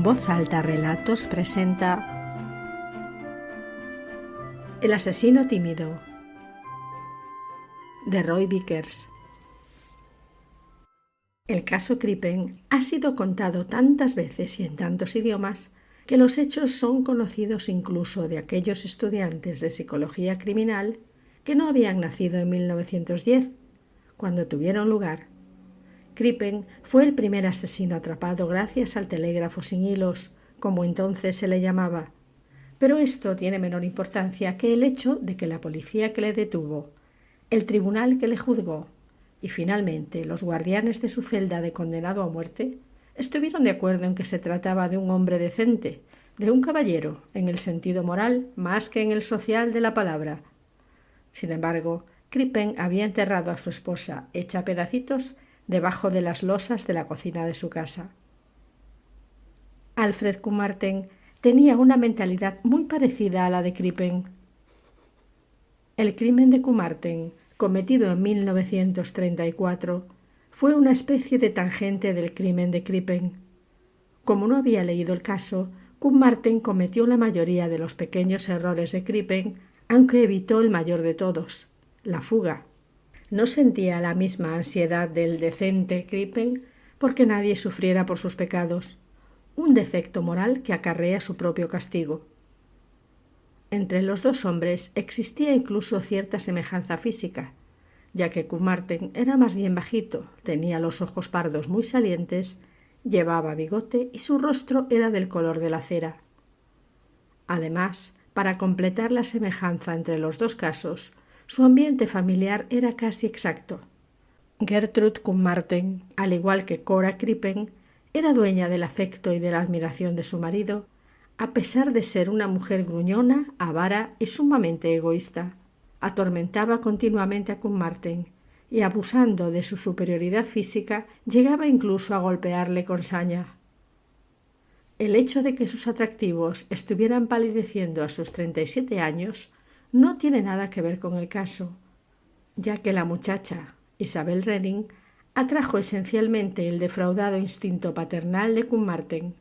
Voz Alta Relatos presenta El asesino tímido, de Roy Vickers. El caso Crippen ha sido contado tantas veces y en tantos idiomas que los hechos son conocidos incluso de aquellos estudiantes de psicología criminal que no habían nacido en 1910, cuando tuvieron lugar. Crippen fue el primer asesino atrapado gracias al telégrafo sin hilos, como entonces se le llamaba. Pero esto tiene menor importancia que el hecho de que la policía que le detuvo, el tribunal que le juzgó y finalmente los guardianes de su celda de condenado a muerte estuvieron de acuerdo en que se trataba de un hombre decente, de un caballero, en el sentido moral más que en el social de la palabra. Sin embargo, Crippen había enterrado a su esposa, hecha a pedacitos, debajo de las losas de la cocina de su casa. Alfred Kummarten tenía una mentalidad muy parecida a la de Crippen. El crimen de Kummarten, cometido en 1934, fue una especie de tangente del crimen de Crippen. Como no había leído el caso, Kummarten cometió la mayoría de los pequeños errores de Crippen, aunque evitó el mayor de todos, la fuga. No sentía la misma ansiedad del decente Crippen porque nadie sufriera por sus pecados, un defecto moral que acarrea su propio castigo. Entre los dos hombres existía incluso cierta semejanza física, ya que Kummarten era más bien bajito, tenía los ojos pardos muy salientes, llevaba bigote y su rostro era del color de la cera. Además, para completar la semejanza entre los dos casos, su ambiente familiar era casi exacto. Gertrude Kummarten, al igual que Cora Crippen, era dueña del afecto y de la admiración de su marido, a pesar de ser una mujer gruñona, avara y sumamente egoísta. Atormentaba continuamente a Kummarten y, abusando de su superioridad física, llegaba incluso a golpearle con saña. El hecho de que sus atractivos estuvieran palideciendo a sus 37 años no tiene nada que ver con el caso, ya que la muchacha, Isabel Redding, atrajo esencialmente el defraudado instinto paternal de Kummarten.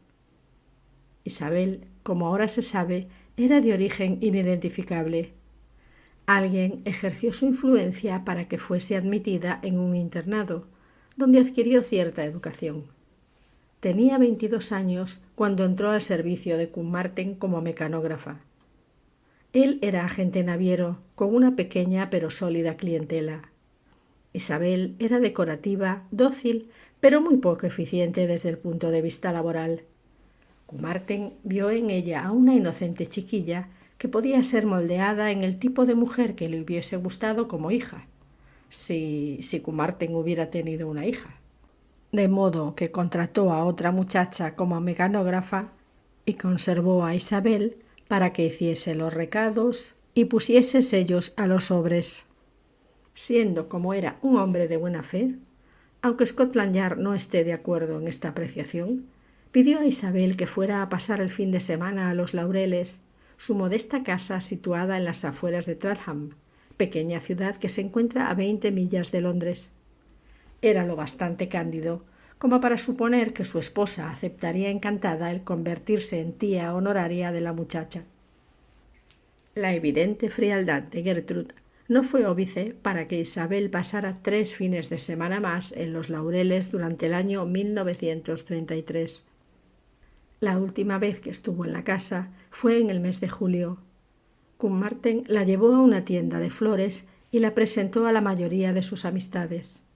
Isabel, como ahora se sabe, era de origen inidentificable. Alguien ejerció su influencia para que fuese admitida en un internado, donde adquirió cierta educación. Tenía 22 años cuando entró al servicio de Kummarten como mecanógrafa. Él era agente naviero, con una pequeña pero sólida clientela. Isabel era decorativa, dócil, pero muy poco eficiente desde el punto de vista laboral. Kummarten vio en ella a una inocente chiquilla que podía ser moldeada en el tipo de mujer que le hubiese gustado como hija, si Kummarten hubiera tenido una hija. De modo que contrató a otra muchacha como mecanógrafa y conservó a Isabel para que hiciese los recados y pusiese sellos a los sobres. Siendo como era un hombre de buena fe, aunque Scotland Yard no esté de acuerdo en esta apreciación, pidió a Isabel que fuera a pasar el fin de semana a Los Laureles, su modesta casa situada en las afueras de Chatham, pequeña ciudad que se encuentra a 20 millas de Londres. Era lo bastante cándido como para suponer que su esposa aceptaría encantada el convertirse en tía honoraria de la muchacha. La evidente frialdad de Gertrude no fue óbice para que Isabel pasara 3 fines de semana más en Los Laureles durante el año 1933. La última vez que estuvo en la casa fue en el mes de julio. Kummarten la llevó a una tienda de flores y la presentó a la mayoría de sus amistades.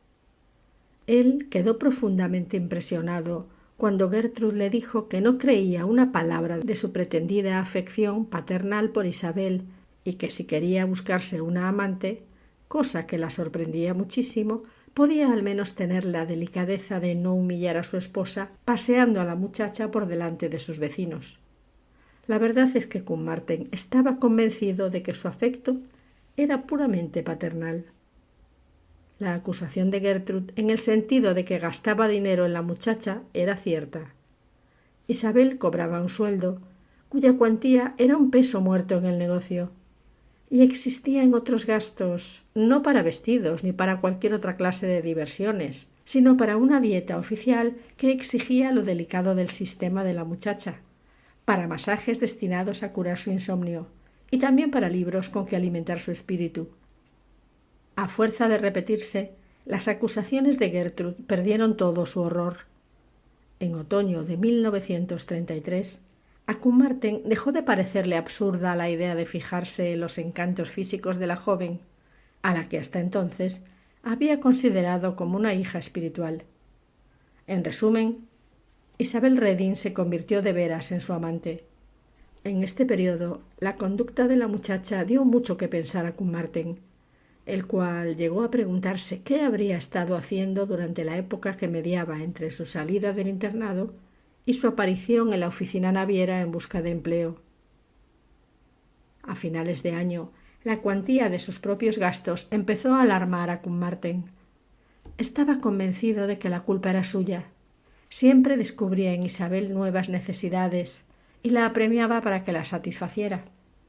Él quedó profundamente impresionado cuando Gertrude le dijo que no creía una palabra de su pretendida afección paternal por Isabel y que si quería buscarse una amante, cosa que la sorprendía muchísimo, podía al menos tener la delicadeza de no humillar a su esposa paseando a la muchacha por delante de sus vecinos. La verdad es que Kummarten estaba convencido de que su afecto era puramente paternal. La acusación de Gertrude, en el sentido de que gastaba dinero en la muchacha, era cierta. Isabel cobraba un sueldo, cuya cuantía era un peso muerto en el negocio. Y existían otros gastos, no para vestidos ni para cualquier otra clase de diversiones, sino para una dieta oficial que exigía lo delicado del sistema de la muchacha, para masajes destinados a curar su insomnio y también para libros con que alimentar su espíritu. A fuerza de repetirse, las acusaciones de Gertrude perdieron todo su horror. En otoño de 1933, a Carmarthen dejó de parecerle absurda la idea de fijarse en los encantos físicos de la joven, a la que hasta entonces había considerado como una hija espiritual. En resumen, Isabel Redding se convirtió de veras en su amante. En este periodo, la conducta de la muchacha dio mucho que pensar a Carmarthen, el cual llegó a preguntarse qué habría estado haciendo durante la época que mediaba entre su salida del internado y su aparición en la oficina naviera en busca de empleo. A finales de año, la cuantía de sus propios gastos empezó a alarmar a Carmarthen. Estaba convencido de que la culpa era suya. Siempre descubría en Isabel nuevas necesidades y la apremiaba para que las satisfaciera.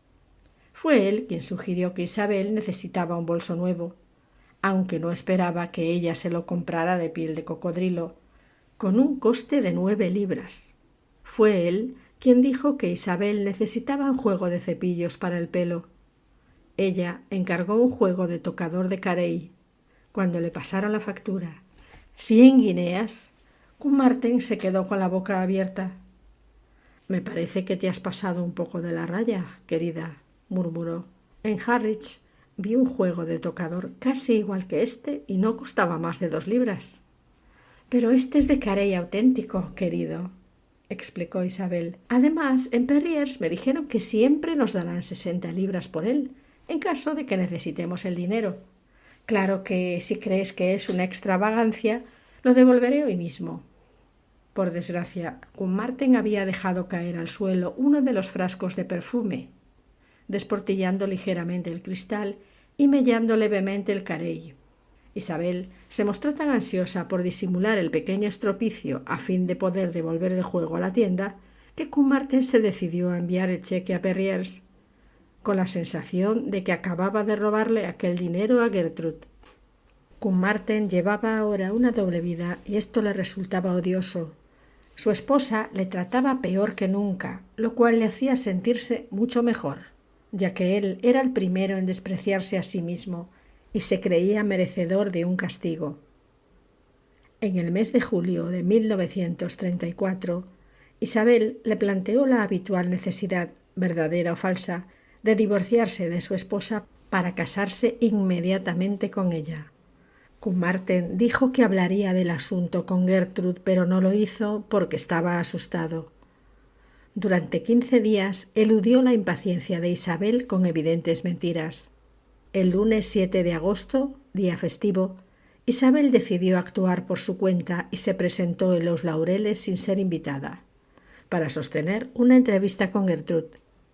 Fue él quien sugirió que Isabel necesitaba un bolso nuevo, aunque no esperaba que ella se lo comprara de piel de cocodrilo, con un coste de 9 libras. Fue él quien dijo que Isabel necesitaba un juego de cepillos para el pelo. Ella encargó un juego de tocador de Carey. Cuando le pasaron la factura, 100 guineas, Carmarthen se quedó con la boca abierta. «Me parece que te has pasado un poco de la raya, querida», murmuró. «En Harwich vi un juego de tocador casi igual que este y no costaba más de 2 libras». «Pero este es de Carey auténtico, querido», explicó Isabel. «Además, en Perriers me dijeron que siempre nos darán 60 libras por él, en caso de que necesitemos el dinero. Claro que si crees que es una extravagancia, lo devolveré hoy mismo». Por desgracia, Carmarthen había dejado caer al suelo uno de los frascos de perfume, desportillando ligeramente el cristal y mellando levemente el carey. Isabel se mostró tan ansiosa por disimular el pequeño estropicio a fin de poder devolver el juego a la tienda que Carmarthen se decidió a enviar el cheque a Perriers, con la sensación de que acababa de robarle aquel dinero a Gertrude. Carmarthen llevaba ahora una doble vida y esto le resultaba odioso. Su esposa le trataba peor que nunca, lo cual le hacía sentirse mucho mejor, ya que él era el primero en despreciarse a sí mismo y se creía merecedor de un castigo. En el mes de julio de 1934, Isabel le planteó la habitual necesidad, verdadera o falsa, de divorciarse de su esposa para casarse inmediatamente con ella. Carmarthen dijo que hablaría del asunto con Gertrude, pero no lo hizo porque estaba asustado. Durante 15 días eludió la impaciencia de Isabel con evidentes mentiras. El lunes 7 de agosto, día festivo, Isabel decidió actuar por su cuenta y se presentó en Los Laureles sin ser invitada, para sostener una entrevista con Gertrude.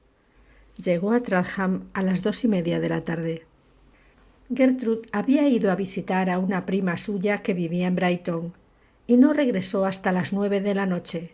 Llegó a Clapham a las 2:30 de la tarde. Gertrude había ido a visitar a una prima suya que vivía en Brighton y no regresó hasta las 9 de la noche.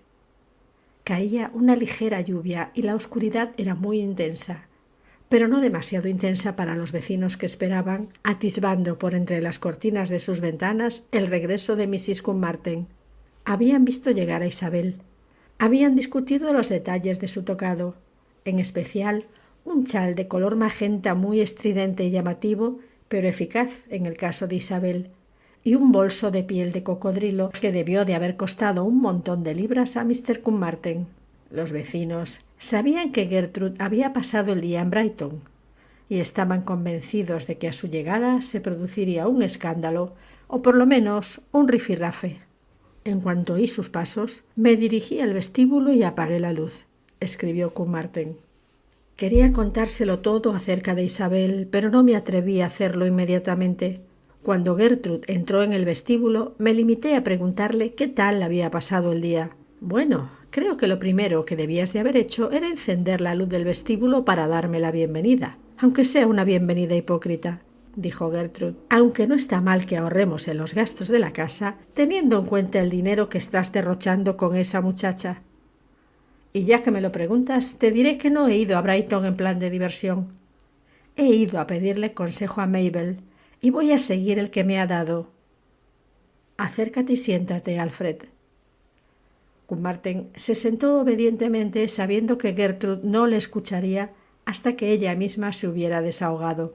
Caía una ligera lluvia y la oscuridad era muy intensa, pero no demasiado intensa para los vecinos que esperaban, atisbando por entre las cortinas de sus ventanas el regreso de Mrs. Carmarthen. Habían visto llegar a Isabel. Habían discutido los detalles de su tocado, en especial un chal de color magenta muy estridente y llamativo, pero eficaz en el caso de Isabel, y un bolso de piel de cocodrilo que debió de haber costado un montón de libras a Mr. Carmarthen. Los vecinos sabían que Gertrude había pasado el día en Brighton y estaban convencidos de que a su llegada se produciría un escándalo o por lo menos un rifirrafe. En cuanto oí sus pasos, me dirigí al vestíbulo y apagué la luz, escribió Carmarthen. Quería contárselo todo acerca de Isabel, pero no me atreví a hacerlo inmediatamente. Cuando Gertrude entró en el vestíbulo, me limité a preguntarle qué tal había pasado el día. «Bueno, creo que lo primero que debías de haber hecho era encender la luz del vestíbulo para darme la bienvenida, aunque sea una bienvenida hipócrita», dijo Gertrude. «Aunque no está mal que ahorremos en los gastos de la casa, teniendo en cuenta el dinero que estás derrochando con esa muchacha. Y ya que me lo preguntas, te diré que no he ido a Brighton en plan de diversión. He ido a pedirle consejo a Mabel y voy a seguir el que me ha dado. Acércate y siéntate, Alfred. Carmarthen se sentó obedientemente, sabiendo que Gertrude no le escucharía hasta que ella misma se hubiera desahogado.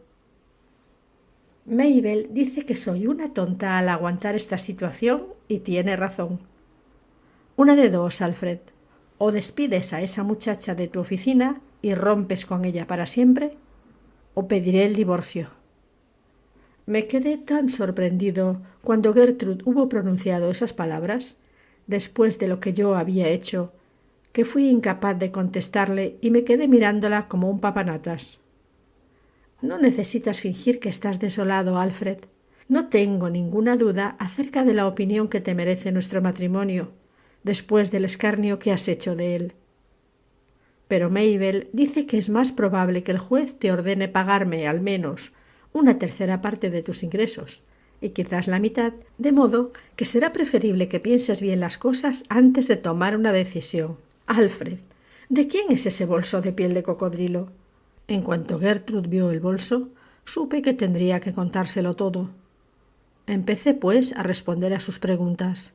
Mabel dice que soy una tonta al aguantar esta situación y tiene razón. Una de dos, Alfred. O despides a esa muchacha de tu oficina y rompes con ella para siempre, o pediré el divorcio. Me quedé tan sorprendido cuando Gertrude hubo pronunciado esas palabras, después de lo que yo había hecho, que fui incapaz de contestarle y me quedé mirándola como un papanatas. No necesitas fingir que estás desolado, Alfred. No tengo ninguna duda acerca de la opinión que te merece nuestro matrimonio, después del escarnio que has hecho de él. Pero Mabel dice que es más probable que el juez te ordene pagarme al menos una tercera parte de tus ingresos, y quizás la mitad, de modo que será preferible que pienses bien las cosas antes de tomar una decisión. Alfred, ¿de quién es ese bolso de piel de cocodrilo? En cuanto Gertrude vio el bolso, supe que tendría que contárselo todo. Empecé, pues, a responder a sus preguntas.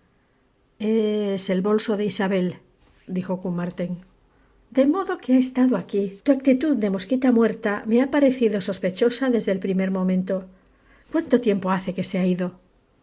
«Es el bolso de Isabel», dijo Carmarthen. «De modo que ha estado aquí. Tu actitud de mosquita muerta me ha parecido sospechosa desde el primer momento. ¿Cuánto tiempo hace que se ha ido?»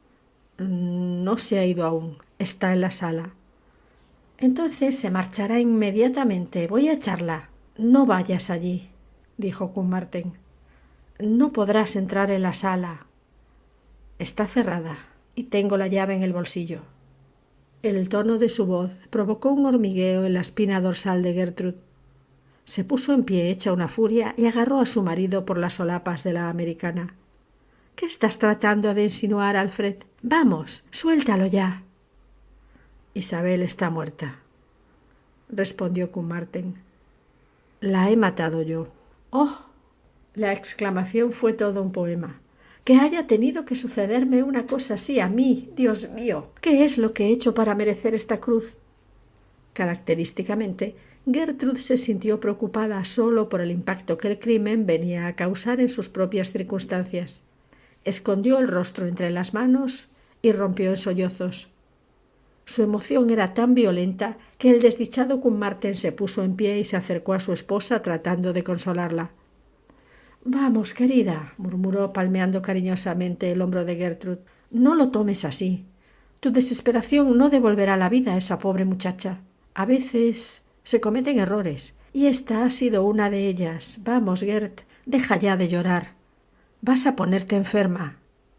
«No se ha ido aún. Está en la sala». «Entonces se marchará inmediatamente. Voy a echarla». «No vayas allí», dijo Carmarthen. «No podrás entrar en la sala. Está cerrada y tengo la llave en el bolsillo». El tono de su voz provocó un hormigueo en la espina dorsal de Gertrude. Se puso en pie hecha una furia y agarró a su marido por las solapas de la americana. «¿Qué estás tratando de insinuar, Alfred? Vamos, suéltalo ya». «Isabel está muerta», respondió Carmarthen. «La he matado yo». «¡Oh!». La exclamación fue todo un poema. «Que haya tenido que sucederme una cosa así a mí, Dios mío. ¿Qué es lo que he hecho para merecer esta cruz?». Característicamente, Gertrude se sintió preocupada solo por el impacto que el crimen venía a causar en sus propias circunstancias. Escondió el rostro entre las manos y rompió en sollozos. Su emoción era tan violenta que el desdichado Carmarthen se puso en pie y se acercó a su esposa tratando de consolarla. «Vamos, querida», murmuró palmeando cariñosamente el hombro de Gertrude. «No lo tomes así. Tu desesperación no devolverá la vida a esa pobre muchacha. A veces se cometen errores, y esta ha sido una de ellas. Vamos, Gert, deja ya de llorar. Vas a ponerte enferma».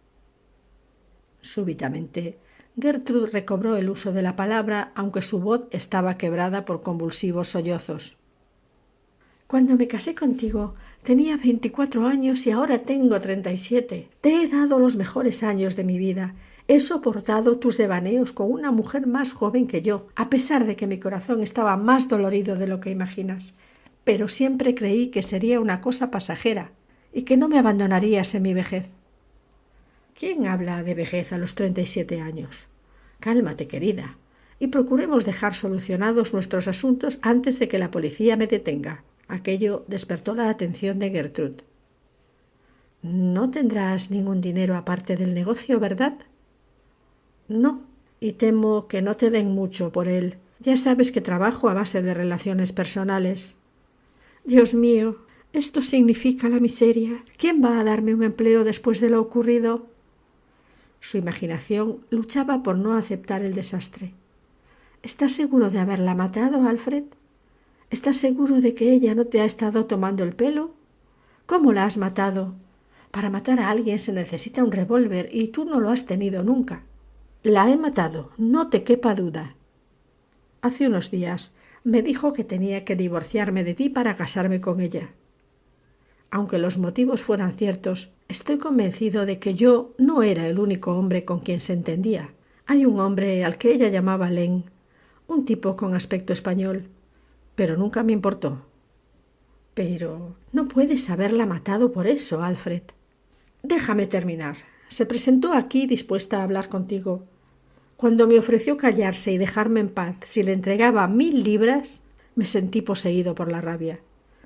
Súbitamente, Gertrude recobró el uso de la palabra, aunque su voz estaba quebrada por convulsivos sollozos. «Cuando me casé contigo tenía 24 años y ahora tengo 37. Te he dado los mejores años de mi vida. He soportado tus devaneos con una mujer más joven que yo, a pesar de que mi corazón estaba más dolorido de lo que imaginas. Pero siempre creí que sería una cosa pasajera y que no me abandonarías en mi vejez». «¿Quién habla de vejez a los 37 años? Cálmate, querida, y procuremos dejar solucionados nuestros asuntos antes de que la policía me detenga». Aquello despertó la atención de Gertrude. «No tendrás ningún dinero aparte del negocio, ¿verdad?» «No, y temo que no te den mucho por él. Ya sabes que trabajo a base de relaciones personales». «Dios mío, esto significa la miseria. ¿Quién va a darme un empleo después de lo ocurrido?». Su imaginación luchaba por no aceptar el desastre. «¿Estás seguro de haberla matado, Alfred? ¿Estás seguro de que ella no te ha estado tomando el pelo? ¿Cómo la has matado? Para matar a alguien se necesita un revólver y tú no lo has tenido nunca». «La he matado, no te quepa duda. Hace unos días me dijo que tenía que divorciarme de ti para casarme con ella. Aunque los motivos fueran ciertos, estoy convencido de que yo no era el único hombre con quien se entendía. Hay un hombre al que ella llamaba Len, un tipo con aspecto español, pero nunca me importó». «Pero no puedes haberla matado por eso, Alfred». «Déjame terminar. Se presentó aquí dispuesta a hablar contigo. Cuando me ofreció callarse y dejarme en paz si le entregaba 1000 libras, me sentí poseído por la rabia.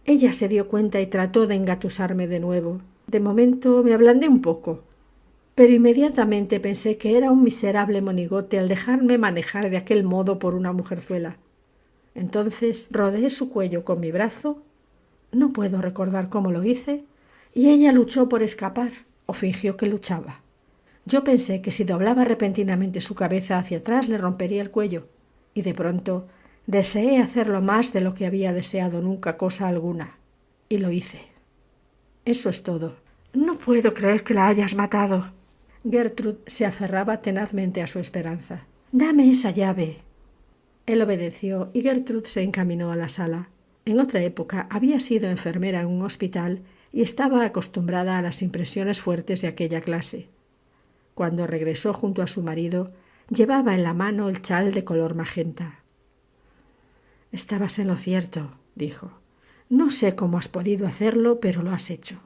Ella se dio cuenta y trató de engatusarme de nuevo. De momento me ablandé un poco, pero inmediatamente pensé que era un miserable monigote al dejarme manejar de aquel modo por una mujerzuela. Entonces rodeé su cuello con mi brazo, no puedo recordar cómo lo hice, y ella luchó por escapar, o fingió que luchaba. Yo pensé que si doblaba repentinamente su cabeza hacia atrás le rompería el cuello, y de pronto deseé hacerlo más de lo que había deseado nunca cosa alguna, y lo hice. Eso es todo. No puedo creer que la hayas matado. Gertrude se aferraba tenazmente a su esperanza. Dame esa llave. Él obedeció y Gertrude se encaminó a la sala. En otra época había sido enfermera en un hospital y estaba acostumbrada a las impresiones fuertes de aquella clase. Cuando regresó junto a su marido, llevaba en la mano el chal de color magenta. «Estabas en lo cierto», dijo. «No sé cómo has podido hacerlo, pero lo has hecho».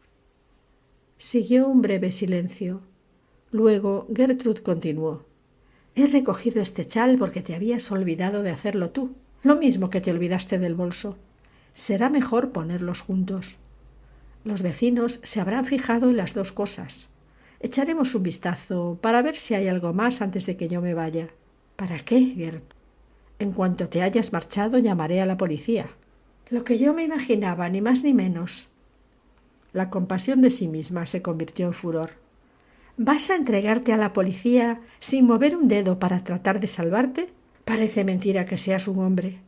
Siguió un breve silencio. Luego Gertrude continuó. «He recogido este chal porque te habías olvidado de hacerlo tú, lo mismo que te olvidaste del bolso. Será mejor ponerlos juntos. Los vecinos se habrán fijado en las dos cosas. Echaremos un vistazo para ver si hay algo más antes de que yo me vaya». «¿Para qué, Gert?» «En cuanto te hayas marchado, llamaré a la policía». «Lo que yo me imaginaba, ni más ni menos». La compasión de sí misma se convirtió en furor. ¿Vas a entregarte a la policía sin mover un dedo para tratar de salvarte? Parece mentira que seas un hombre.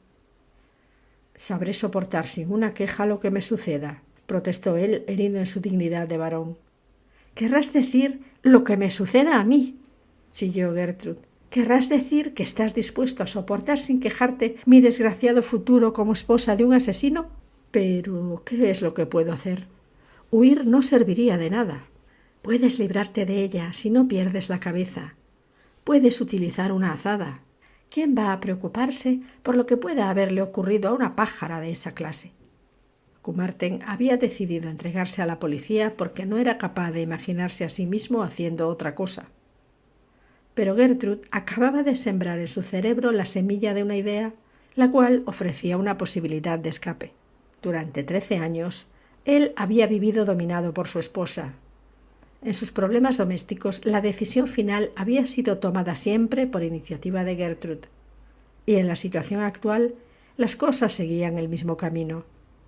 Sabré soportar sin una queja lo que me suceda, protestó él, herido en su dignidad de varón. Querrás decir lo que me suceda a mí, chilló Gertrude. Querrás decir que estás dispuesto a soportar sin quejarte mi desgraciado futuro como esposa de un asesino. Pero, ¿qué es lo que puedo hacer? Huir no serviría de nada. Puedes librarte de ella si no pierdes la cabeza. Puedes utilizar una azada. ¿Quién va a preocuparse por lo que pueda haberle ocurrido a una pájara de esa clase? Kumarten había decidido entregarse a la policía porque no era capaz de imaginarse a sí mismo haciendo otra cosa. Pero Gertrude acababa de sembrar en su cerebro la semilla de una idea, la cual ofrecía una posibilidad de escape. Durante 13 años, él había vivido dominado por su esposa. En sus problemas domésticos, la decisión final había sido tomada siempre por iniciativa de Gertrude. Y en la situación actual, las cosas seguían el mismo camino.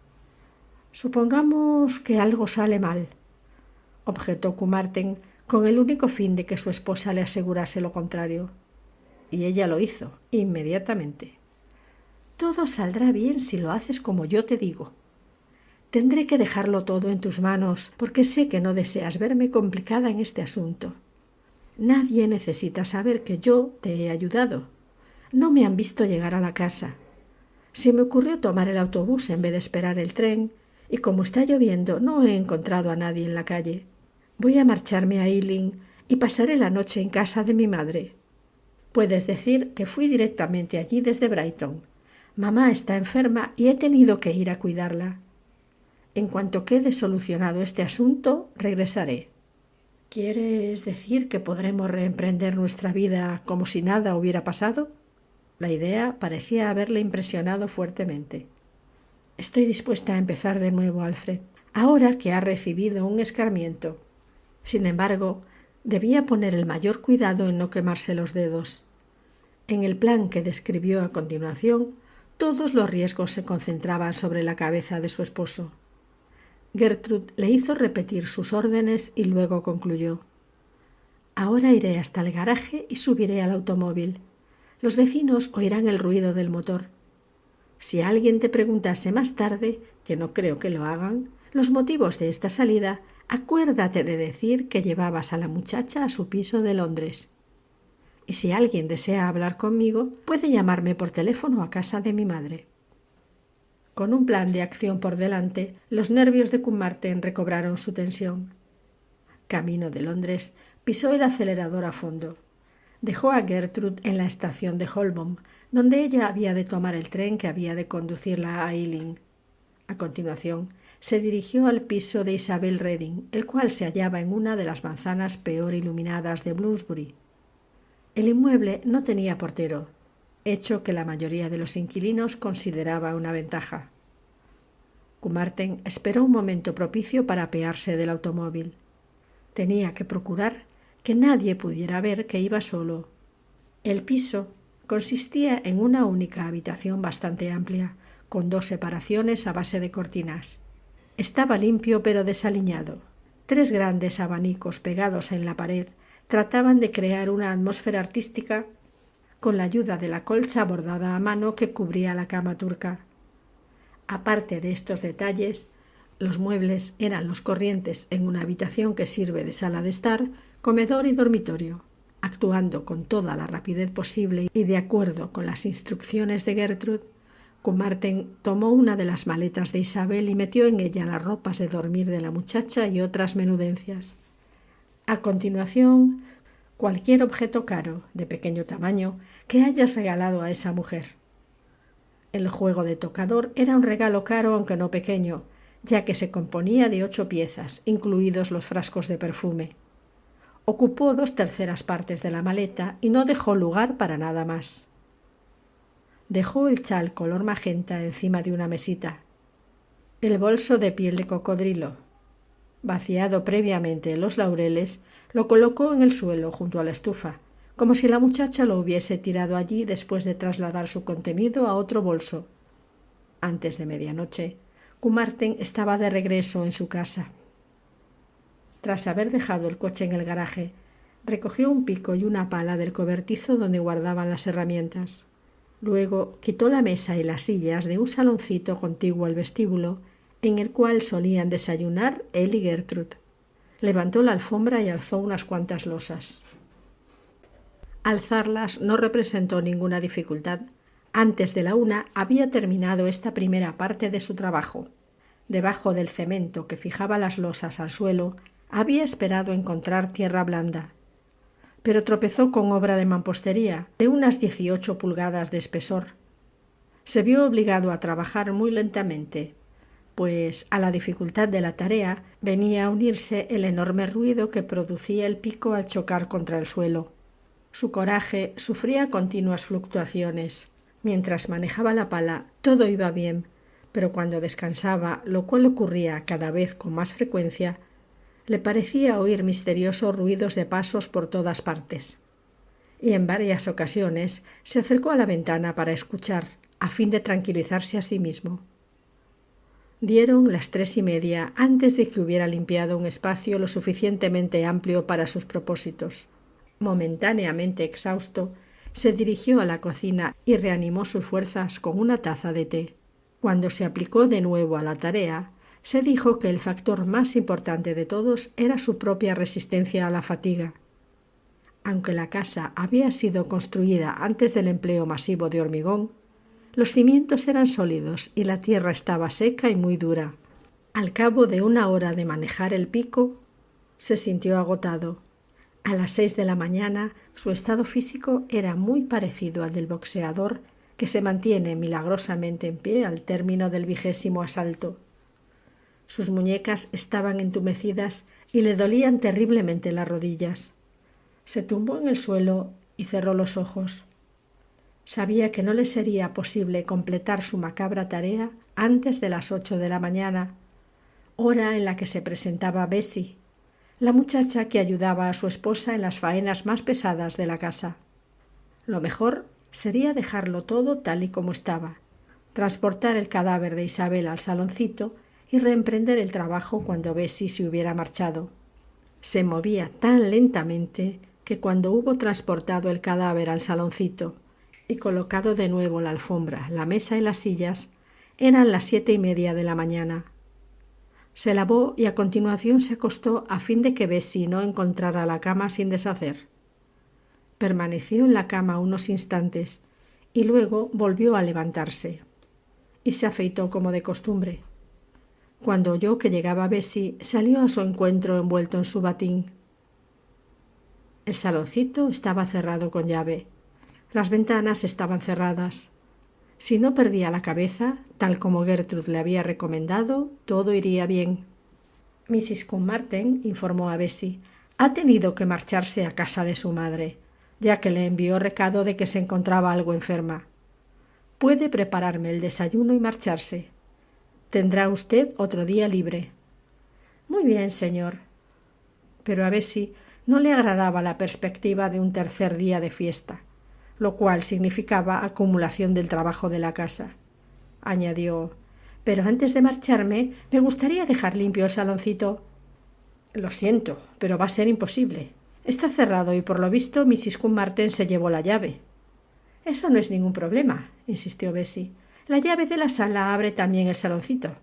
«Supongamos que algo sale mal», objetó Kumarten, con el único fin de que su esposa le asegurase lo contrario. Y ella lo hizo, inmediatamente. «Todo saldrá bien si lo haces como yo te digo. Tendré que dejarlo todo en tus manos, porque sé que no deseas verme complicada en este asunto. Nadie necesita saber que yo te he ayudado. No me han visto llegar a la casa. Se me ocurrió tomar el autobús en vez de esperar el tren, y como está lloviendo no he encontrado a nadie en la calle. Voy a marcharme a Ealing y pasaré la noche en casa de mi madre. Puedes decir que fui directamente allí desde Brighton. Mamá está enferma y he tenido que ir a cuidarla. En cuanto quede solucionado este asunto, regresaré». «¿Quieres decir que podremos reemprender nuestra vida como si nada hubiera pasado?» La idea parecía haberle impresionado fuertemente. «Estoy dispuesta a empezar de nuevo, Alfred, ahora que ha recibido un escarmiento». Sin embargo, debía poner el mayor cuidado en no quemarse los dedos. En el plan que describió a continuación, todos los riesgos se concentraban sobre la cabeza de su esposo. Gertrude le hizo repetir sus órdenes y luego concluyó. «Ahora iré hasta el garaje y subiré al automóvil. Los vecinos oirán el ruido del motor. Si alguien te preguntase más tarde, que no creo que lo hagan, los motivos de esta salida, acuérdate de decir que llevabas a la muchacha a su piso de Londres. Y si alguien desea hablar conmigo, puede llamarme por teléfono a casa de mi madre». Con un plan de acción por delante, los nervios de Kumarten recobraron su tensión. Camino de Londres, pisó el acelerador a fondo. Dejó a Gertrude en la estación de Holborn, donde ella había de tomar el tren que había de conducirla a Ealing. A continuación, se dirigió al piso de Isabel Redding, el cual se hallaba en una de las manzanas peor iluminadas de Bloomsbury. El inmueble no tenía portero, hecho que la mayoría de los inquilinos consideraba una ventaja. Kumarten esperó un momento propicio para apearse del automóvil. Tenía que procurar que nadie pudiera ver que iba solo. El piso consistía en una única habitación bastante amplia, con 2 separaciones a base de cortinas. Estaba limpio pero desaliñado. 3 grandes abanicos pegados en la pared trataban de crear una atmósfera artística con la ayuda de la colcha bordada a mano que cubría la cama turca. Aparte de estos detalles, los muebles eran los corrientes en una habitación que sirve de sala de estar, comedor y dormitorio. Actuando con toda la rapidez posible y de acuerdo con las instrucciones de Gertrud, Kumarten tomó una de las maletas de Isabel y metió en ella las ropas de dormir de la muchacha y otras menudencias. A continuación, cualquier objeto caro, de pequeño tamaño, que hayas regalado a esa mujer. El juego de tocador era un regalo caro aunque no pequeño, ya que se componía de 8 piezas, incluidos los frascos de perfume. Ocupó 2/3 partes de la maleta y no dejó lugar para nada más. Dejó el chal color magenta encima de una mesita. El bolso de piel de cocodrilo, vaciado previamente en los laureles, lo colocó en el suelo junto a la estufa, como si la muchacha lo hubiese tirado allí después de trasladar su contenido a otro bolso. Antes de medianoche, Kumarten estaba de regreso en su casa. Tras haber dejado el coche en el garaje, recogió un pico y una pala del cobertizo donde guardaban las herramientas. Luego quitó la mesa y las sillas de un saloncito contiguo al vestíbulo, en el cual solían desayunar él y Gertrud. Levantó la alfombra y alzó unas cuantas losas. Alzarlas no representó ninguna dificultad. Antes de la 1 había terminado esta primera parte de su trabajo. Debajo del cemento que fijaba las losas al suelo, había esperado encontrar tierra blanda, pero tropezó con obra de mampostería de unas 18 pulgadas de espesor. Se vio obligado a trabajar muy lentamente, pues a la dificultad de la tarea venía a unirse el enorme ruido que producía el pico al chocar contra el suelo. Su coraje sufría continuas fluctuaciones. Mientras manejaba la pala todo iba bien, pero cuando descansaba, lo cual ocurría cada vez con más frecuencia, le parecía oír misteriosos ruidos de pasos por todas partes. Y en varias ocasiones se acercó a la ventana para escuchar, a fin de tranquilizarse a sí mismo. Dieron las 3:30 antes de que hubiera limpiado un espacio lo suficientemente amplio para sus propósitos. Momentáneamente exhausto, se dirigió a la cocina y reanimó sus fuerzas con una taza de té. Cuando se aplicó de nuevo a la tarea, se dijo que el factor más importante de todos era su propia resistencia a la fatiga. Aunque la casa había sido construida antes del empleo masivo de hormigón, los cimientos eran sólidos y la tierra estaba seca y muy dura. Al cabo de 1 hora de manejar el pico, se sintió agotado. A las 6 de la mañana, su estado físico era muy parecido al del boxeador que se mantiene milagrosamente en pie al término del 20º asalto. Sus muñecas estaban entumecidas y le dolían terriblemente las rodillas. Se tumbó en el suelo y cerró los ojos. Sabía que no le sería posible completar su macabra tarea antes de las 8 de la mañana, hora en la que se presentaba Bessie, la muchacha que ayudaba a su esposa en las faenas más pesadas de la casa. Lo mejor sería dejarlo todo tal y como estaba, transportar el cadáver de Isabel al saloncito y reemprender el trabajo cuando Bessie se hubiera marchado. Se movía tan lentamente que cuando hubo transportado el cadáver al saloncito y colocado de nuevo la alfombra, la mesa y las sillas, eran las 7:30 de la mañana. Se lavó y a continuación se acostó a fin de que Bessie no encontrara la cama sin deshacer. Permaneció en la cama unos instantes y luego volvió a levantarse y se afeitó como de costumbre. Cuando oyó que llegaba Bessie, salió a su encuentro envuelto en su batín. El saloncito estaba cerrado con llave. Las ventanas estaban cerradas. Si no perdía la cabeza, tal como Gertrud le había recomendado, todo iría bien. Mrs. Kumarten informó a Bessie. Ha tenido que marcharse a casa de su madre, ya que le envió recado de que se encontraba algo enferma. Puede prepararme el desayuno y marcharse. Tendrá usted otro día libre. Muy bien, señor. Pero a Bessie no le agradaba la perspectiva de un tercer día de fiesta, lo cual significaba acumulación del trabajo de la casa. Añadió: pero antes de marcharme me gustaría dejar limpio el saloncito. Lo siento, pero va a ser imposible. Está cerrado y por lo visto Mrs. Cunmartin se llevó la llave. Eso no es ningún problema, insistió Bessie. La llave de la sala abre también el saloncito.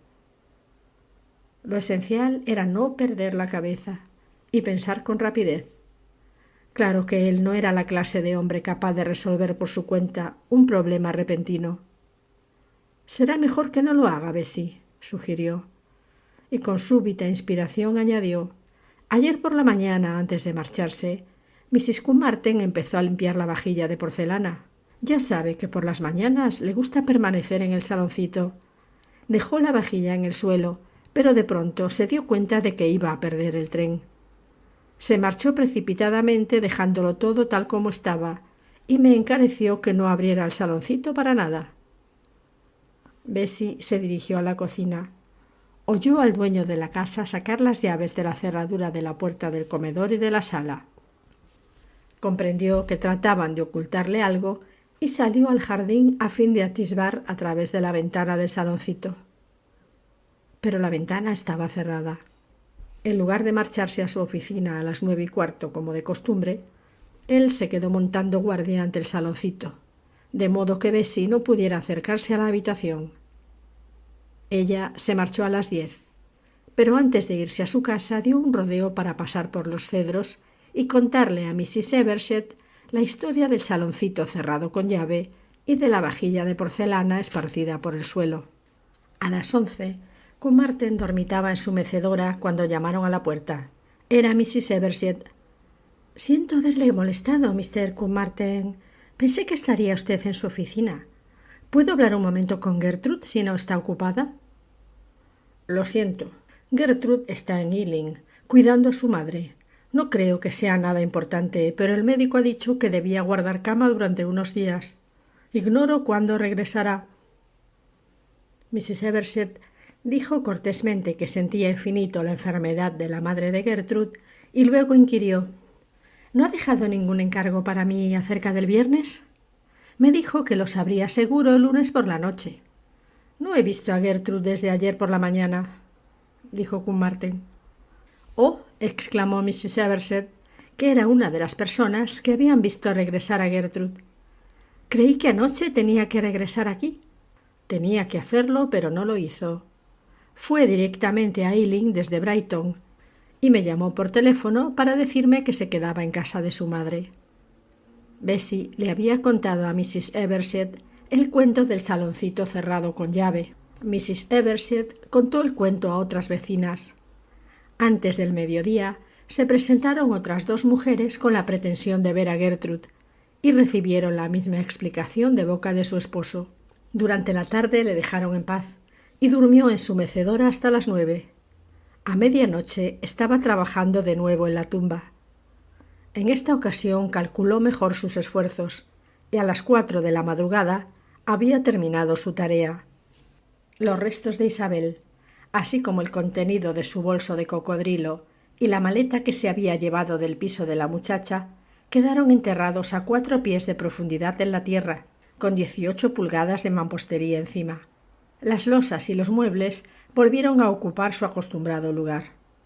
Lo esencial era no perder la cabeza y pensar con rapidez. Claro que él no era la clase de hombre capaz de resolver por su cuenta un problema repentino. Será mejor que no lo haga, Bessie, sugirió. Y con súbita inspiración añadió: ayer por la mañana, antes de marcharse, Mrs. Cunmartin empezó a limpiar la vajilla de porcelana. Ya sabe que por las mañanas le gusta permanecer en el saloncito. Dejó la vajilla en el suelo, pero de pronto se dio cuenta de que iba a perder el tren. Se marchó precipitadamente dejándolo todo tal como estaba, y me encareció que no abriera el saloncito para nada. Bessie se dirigió a la cocina. Oyó al dueño de la casa sacar las llaves de la cerradura de la puerta del comedor y de la sala. Comprendió que trataban de ocultarle algo y salió al jardín a fin de atisbar a través de la ventana del saloncito. Pero la ventana estaba cerrada. En lugar de marcharse a su oficina a las 9:15 como de costumbre, él se quedó montando guardia ante el saloncito, de modo que Bessie no pudiera acercarse a la habitación. Ella se marchó a las 10, pero antes de irse a su casa dio un rodeo para pasar por los cedros y contarle a Mrs. Evershed la historia del saloncito cerrado con llave y de la vajilla de porcelana esparcida por el suelo. A las 11, Cunmartin dormitaba en su mecedora cuando llamaron a la puerta. Era Mrs. Evershed. «Siento haberle molestado, Mr. Cunmartin. Pensé que estaría usted en su oficina. ¿Puedo hablar un momento con Gertrude si no está ocupada?» «Lo siento. Gertrude está en Ealing, cuidando a su madre. No creo que sea nada importante, pero el médico ha dicho que debía guardar cama durante unos días. Ignoro cuándo regresará». Mrs. Evershed dijo cortésmente que sentía infinito la enfermedad de la madre de Gertrude y luego inquirió: «¿No ha dejado ningún encargo para mí acerca del viernes? Me dijo que lo sabría seguro el lunes por la noche». «No he visto a Gertrude desde ayer por la mañana», dijo Cunmartin. «Oh», exclamó Mrs. Evershed, que era una de las personas que habían visto regresar a Gertrude. «Creí que anoche tenía que regresar aquí». Tenía que hacerlo, pero no lo hizo. Fue directamente a Ealing desde Brighton y me llamó por teléfono para decirme que se quedaba en casa de su madre. Bessie le había contado a Mrs. Evershed el cuento del saloncito cerrado con llave. Mrs. Evershed contó el cuento a otras vecinas. Antes del mediodía se presentaron otras 2 mujeres con la pretensión de ver a Gertrude y recibieron la misma explicación de boca de su esposo. Durante la tarde le dejaron en paz y durmió en su mecedora hasta las 9. A medianoche estaba trabajando de nuevo en la tumba. En esta ocasión calculó mejor sus esfuerzos y a las 4 de la madrugada había terminado su tarea. Los restos de Isabel, así como el contenido de su bolso de cocodrilo y la maleta que se había llevado del piso de la muchacha, quedaron enterrados a 4 pies de profundidad en la tierra, con 18 pulgadas de mampostería encima. Las losas y los muebles volvieron a ocupar su acostumbrado lugar.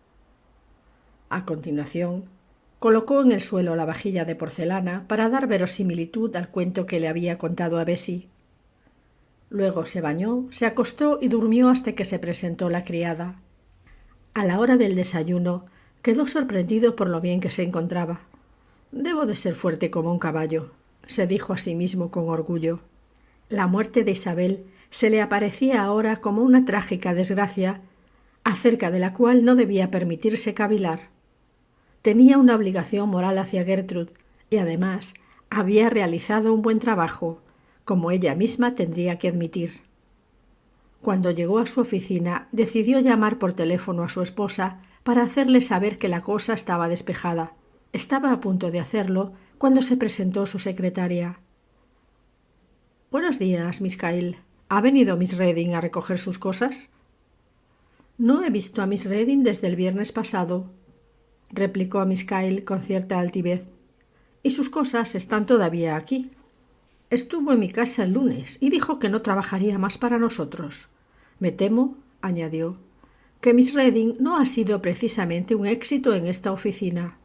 A continuación, colocó en el suelo la vajilla de porcelana para dar verosimilitud al cuento que le había contado a Bessie. Luego se bañó, se acostó y durmió hasta que se presentó la criada. A la hora del desayuno quedó sorprendido por lo bien que se encontraba. «Debo de ser fuerte como un caballo», se dijo a sí mismo con orgullo. La muerte de Isabel se le aparecía ahora como una trágica desgracia, acerca de la cual no debía permitirse cavilar. Tenía una obligación moral hacia Gertrude y además había realizado un buen trabajo, como ella misma tendría que admitir. Cuando llegó a su oficina, decidió llamar por teléfono a su esposa para hacerle saber que la cosa estaba despejada. Estaba a punto de hacerlo cuando se presentó su secretaria. «Buenos días, Miss Kyle. ¿Ha venido Miss Reding a recoger sus cosas?». No he visto a Miss Redding desde el viernes pasado, replicó Miss Kyle con cierta altivez. Y sus cosas están todavía aquí. Estuvo en mi casa el lunes y dijo que no trabajaría más para nosotros. Me temo, añadió, que Miss Redding no ha sido precisamente un éxito en esta oficina.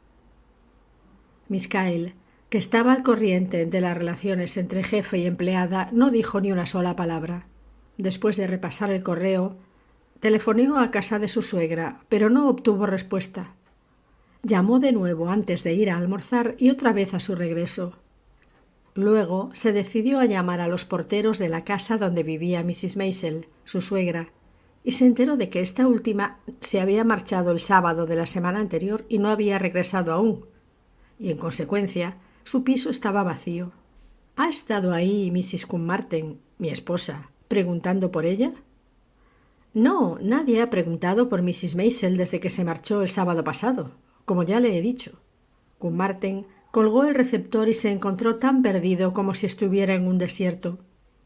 Miss Kyle, que estaba al corriente de las relaciones entre jefe y empleada, no dijo ni una sola palabra. Después de repasar el correo, telefoneó a casa de su suegra, pero no obtuvo respuesta. Llamó de nuevo antes de ir a almorzar y otra vez a su regreso. Luego se decidió a llamar a los porteros de la casa donde vivía Mrs. Maisel, su suegra, y se enteró de que esta última se había marchado el sábado de la semana anterior y no había regresado aún, y en consecuencia su piso estaba vacío. ¿Ha estado ahí Mrs. Cunmartin, mi esposa, preguntando por ella? No, nadie ha preguntado por Mrs. Maisel desde que se marchó el sábado pasado, como ya le he dicho. Cunmartin colgó el receptor y se encontró tan perdido como si estuviera en un desierto.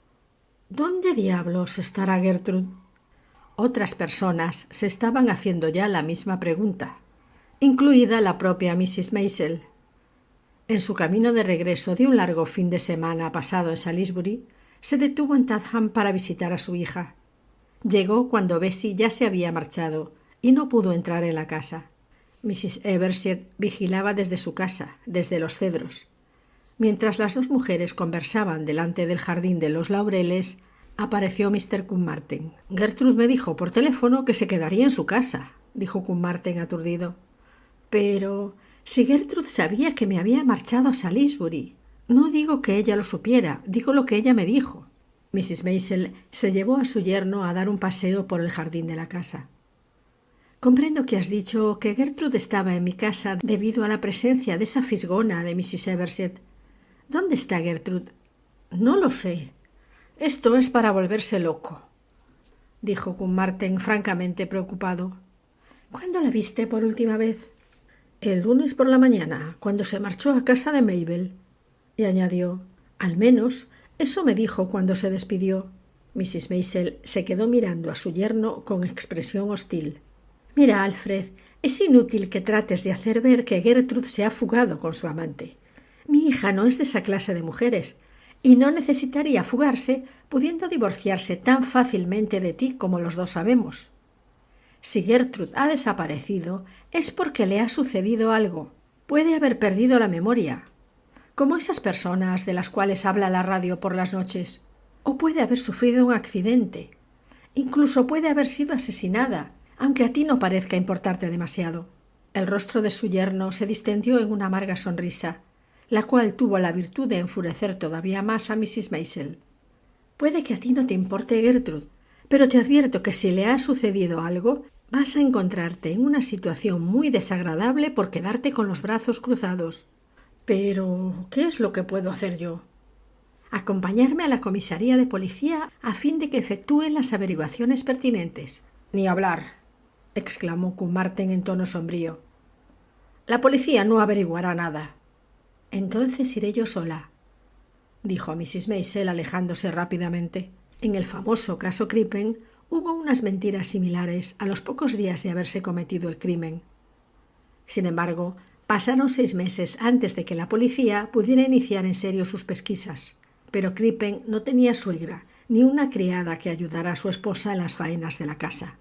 ¿Dónde diablos estará Gertrude? Otras personas se estaban haciendo ya la misma pregunta, incluida la propia Mrs. Maisel. En su camino de regreso de un largo fin de semana pasado en Salisbury, se detuvo en Tatham para visitar a su hija. Llegó cuando Bessie ya se había marchado y no pudo entrar en la casa. Mrs. Evershed vigilaba desde su casa, desde los cedros. Mientras las dos mujeres conversaban delante del jardín de los laureles, apareció Mr. Cunmartin. «Gertrude me dijo por teléfono que se quedaría en su casa», dijo Cunmartin aturdido. «Pero si Gertrude sabía que me había marchado a Salisbury. No digo que ella lo supiera, digo lo que ella me dijo». Mrs. Maisel se llevó a su yerno a dar un paseo por el jardín de la casa. «Comprendo que has dicho que Gertrude estaba en mi casa debido a la presencia de esa fisgona de Mrs. Evershed. ¿Dónde está Gertrude?» «No lo sé. Esto es para volverse loco», dijo Cunmartin francamente preocupado. «¿Cuándo la viste por última vez?» «El lunes por la mañana, cuando se marchó a casa de Mabel», y añadió, «al menos eso me dijo cuando se despidió». Mrs. Maisel se quedó mirando a su yerno con expresión hostil. «Mira, Alfred, es inútil que trates de hacer ver que Gertrude se ha fugado con su amante. Mi hija no es de esa clase de mujeres y no necesitaría fugarse pudiendo divorciarse tan fácilmente de ti como los dos sabemos. Si Gertrude ha desaparecido es porque le ha sucedido algo. Puede haber perdido la memoria, como esas personas de las cuales habla la radio por las noches, o puede haber sufrido un accidente. Incluso puede haber sido asesinada, aunque a ti no parezca importarte demasiado». El rostro de su yerno se distendió en una amarga sonrisa, la cual tuvo la virtud de enfurecer todavía más a Mrs. Maisel. «Puede que a ti no te importe Gertrude, pero te advierto que si le ha sucedido algo, vas a encontrarte en una situación muy desagradable por quedarte con los brazos cruzados». «Pero, ¿qué es lo que puedo hacer yo?» «Acompañarme a la comisaría de policía a fin de que efectúen las averiguaciones pertinentes». «Ni hablar», exclamó Cunmartin en tono sombrío. «La policía no averiguará nada». «Entonces iré yo sola», dijo Mrs. Maisel alejándose rápidamente. En el famoso caso Crippen hubo unas mentiras similares a los pocos días de haberse cometido el crimen. Sin embargo, pasaron 6 meses antes de que la policía pudiera iniciar en serio sus pesquisas, pero Crippen no tenía suegra ni una criada que ayudara a su esposa en las faenas de la casa.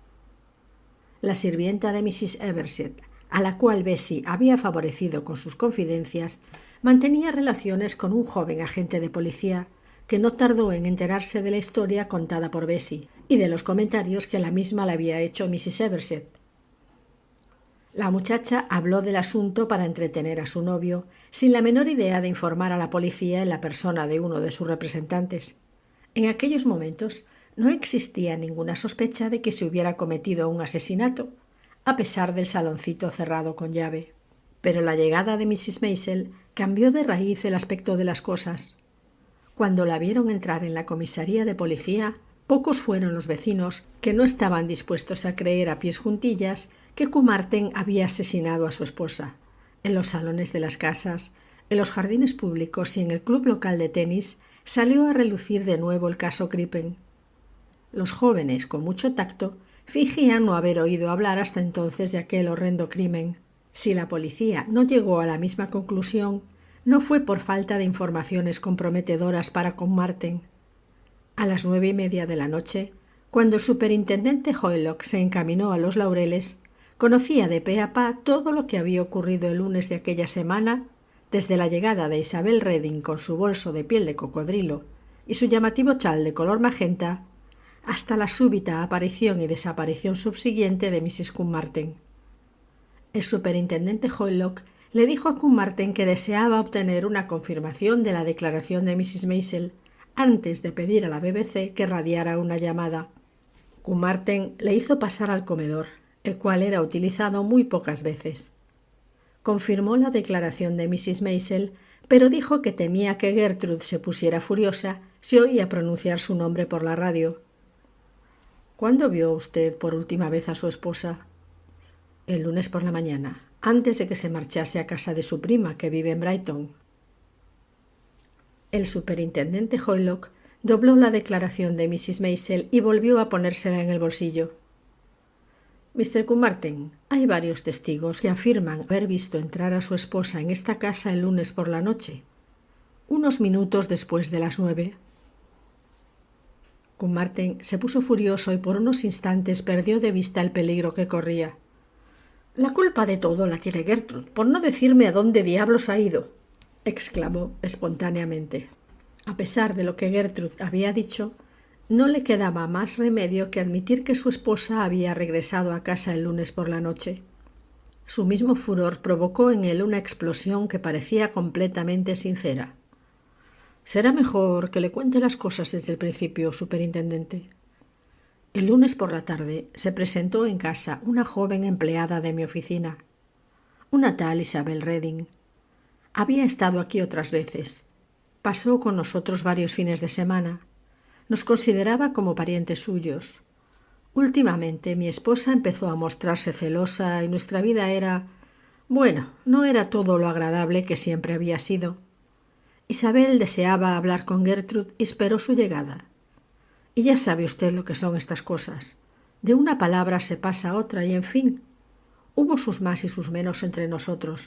La sirvienta de Mrs. Evershed, a la cual Bessie había favorecido con sus confidencias, mantenía relaciones con un joven agente de policía que no tardó en enterarse de la historia contada por Bessie y de los comentarios que la misma le había hecho Mrs. Evershed. La muchacha habló del asunto para entretener a su novio, sin la menor idea de informar a la policía en la persona de uno de sus representantes. En aquellos momentos no existía ninguna sospecha de que se hubiera cometido un asesinato, a pesar del saloncito cerrado con llave. Pero la llegada de Mrs. Maisel cambió de raíz el aspecto de las cosas. Cuando la vieron entrar en la comisaría de policía, pocos fueron los vecinos que no estaban dispuestos a creer a pies juntillas que Cunmartin había asesinado a su esposa. En los salones de las casas, en los jardines públicos y en el club local de tenis salió a relucir de nuevo el caso Crippen. Los jóvenes, con mucho tacto, fingían no haber oído hablar hasta entonces de aquel horrendo crimen. Si la policía no llegó a la misma conclusión, no fue por falta de informaciones comprometedoras para Martin. A las 9:30 de la noche, cuando el superintendente Hoylock se encaminó a Los Laureles, conocía de pe a pa todo lo que había ocurrido el lunes de aquella semana, desde la llegada de Isabel Redding con su bolso de piel de cocodrilo y su llamativo chal de color magenta, hasta la súbita aparición y desaparición subsiguiente de Mrs. Martin. El superintendente Hoylock le dijo a Martin que deseaba obtener una confirmación de la declaración de Mrs. Maisel antes de pedir a la BBC que radiara una llamada. Martin le hizo pasar al comedor, el cual era utilizado muy pocas veces. Confirmó la declaración de Mrs. Maisel, pero dijo que temía que Gertrude se pusiera furiosa si oía pronunciar su nombre por la radio. ¿Cuándo vio usted por última vez a su esposa? El lunes por la mañana, antes de que se marchase a casa de su prima, que vive en Brighton. El superintendente Hoylock dobló la declaración de Mrs. Maisel y volvió a ponérsela en el bolsillo. Mr. Martin, hay varios testigos que afirman haber visto entrar a su esposa en esta casa el lunes por la noche, unos minutos después de las 9. Martin se puso furioso y por unos instantes perdió de vista el peligro que corría. «La culpa de todo la tiene Gertrude, por no decirme a dónde diablos ha ido», exclamó espontáneamente. A pesar de lo que Gertrude había dicho, no le quedaba más remedio que admitir que su esposa había regresado a casa el lunes por la noche. Su mismo furor provocó en él una explosión que parecía completamente sincera. «Será mejor que le cuente las cosas desde el principio, superintendente». El lunes por la tarde se presentó en casa una joven empleada de mi oficina, una tal Isabel Redding. Había estado aquí otras veces. Pasó con nosotros varios fines de semana. Nos consideraba como parientes suyos. Últimamente mi esposa empezó a mostrarse celosa y nuestra vida era... bueno, no era todo lo agradable que siempre había sido. Isabel deseaba hablar con Gertrude y esperó su llegada. Y ya sabe usted lo que son estas cosas. De una palabra se pasa a otra y, en fin, hubo sus más y sus menos entre nosotros.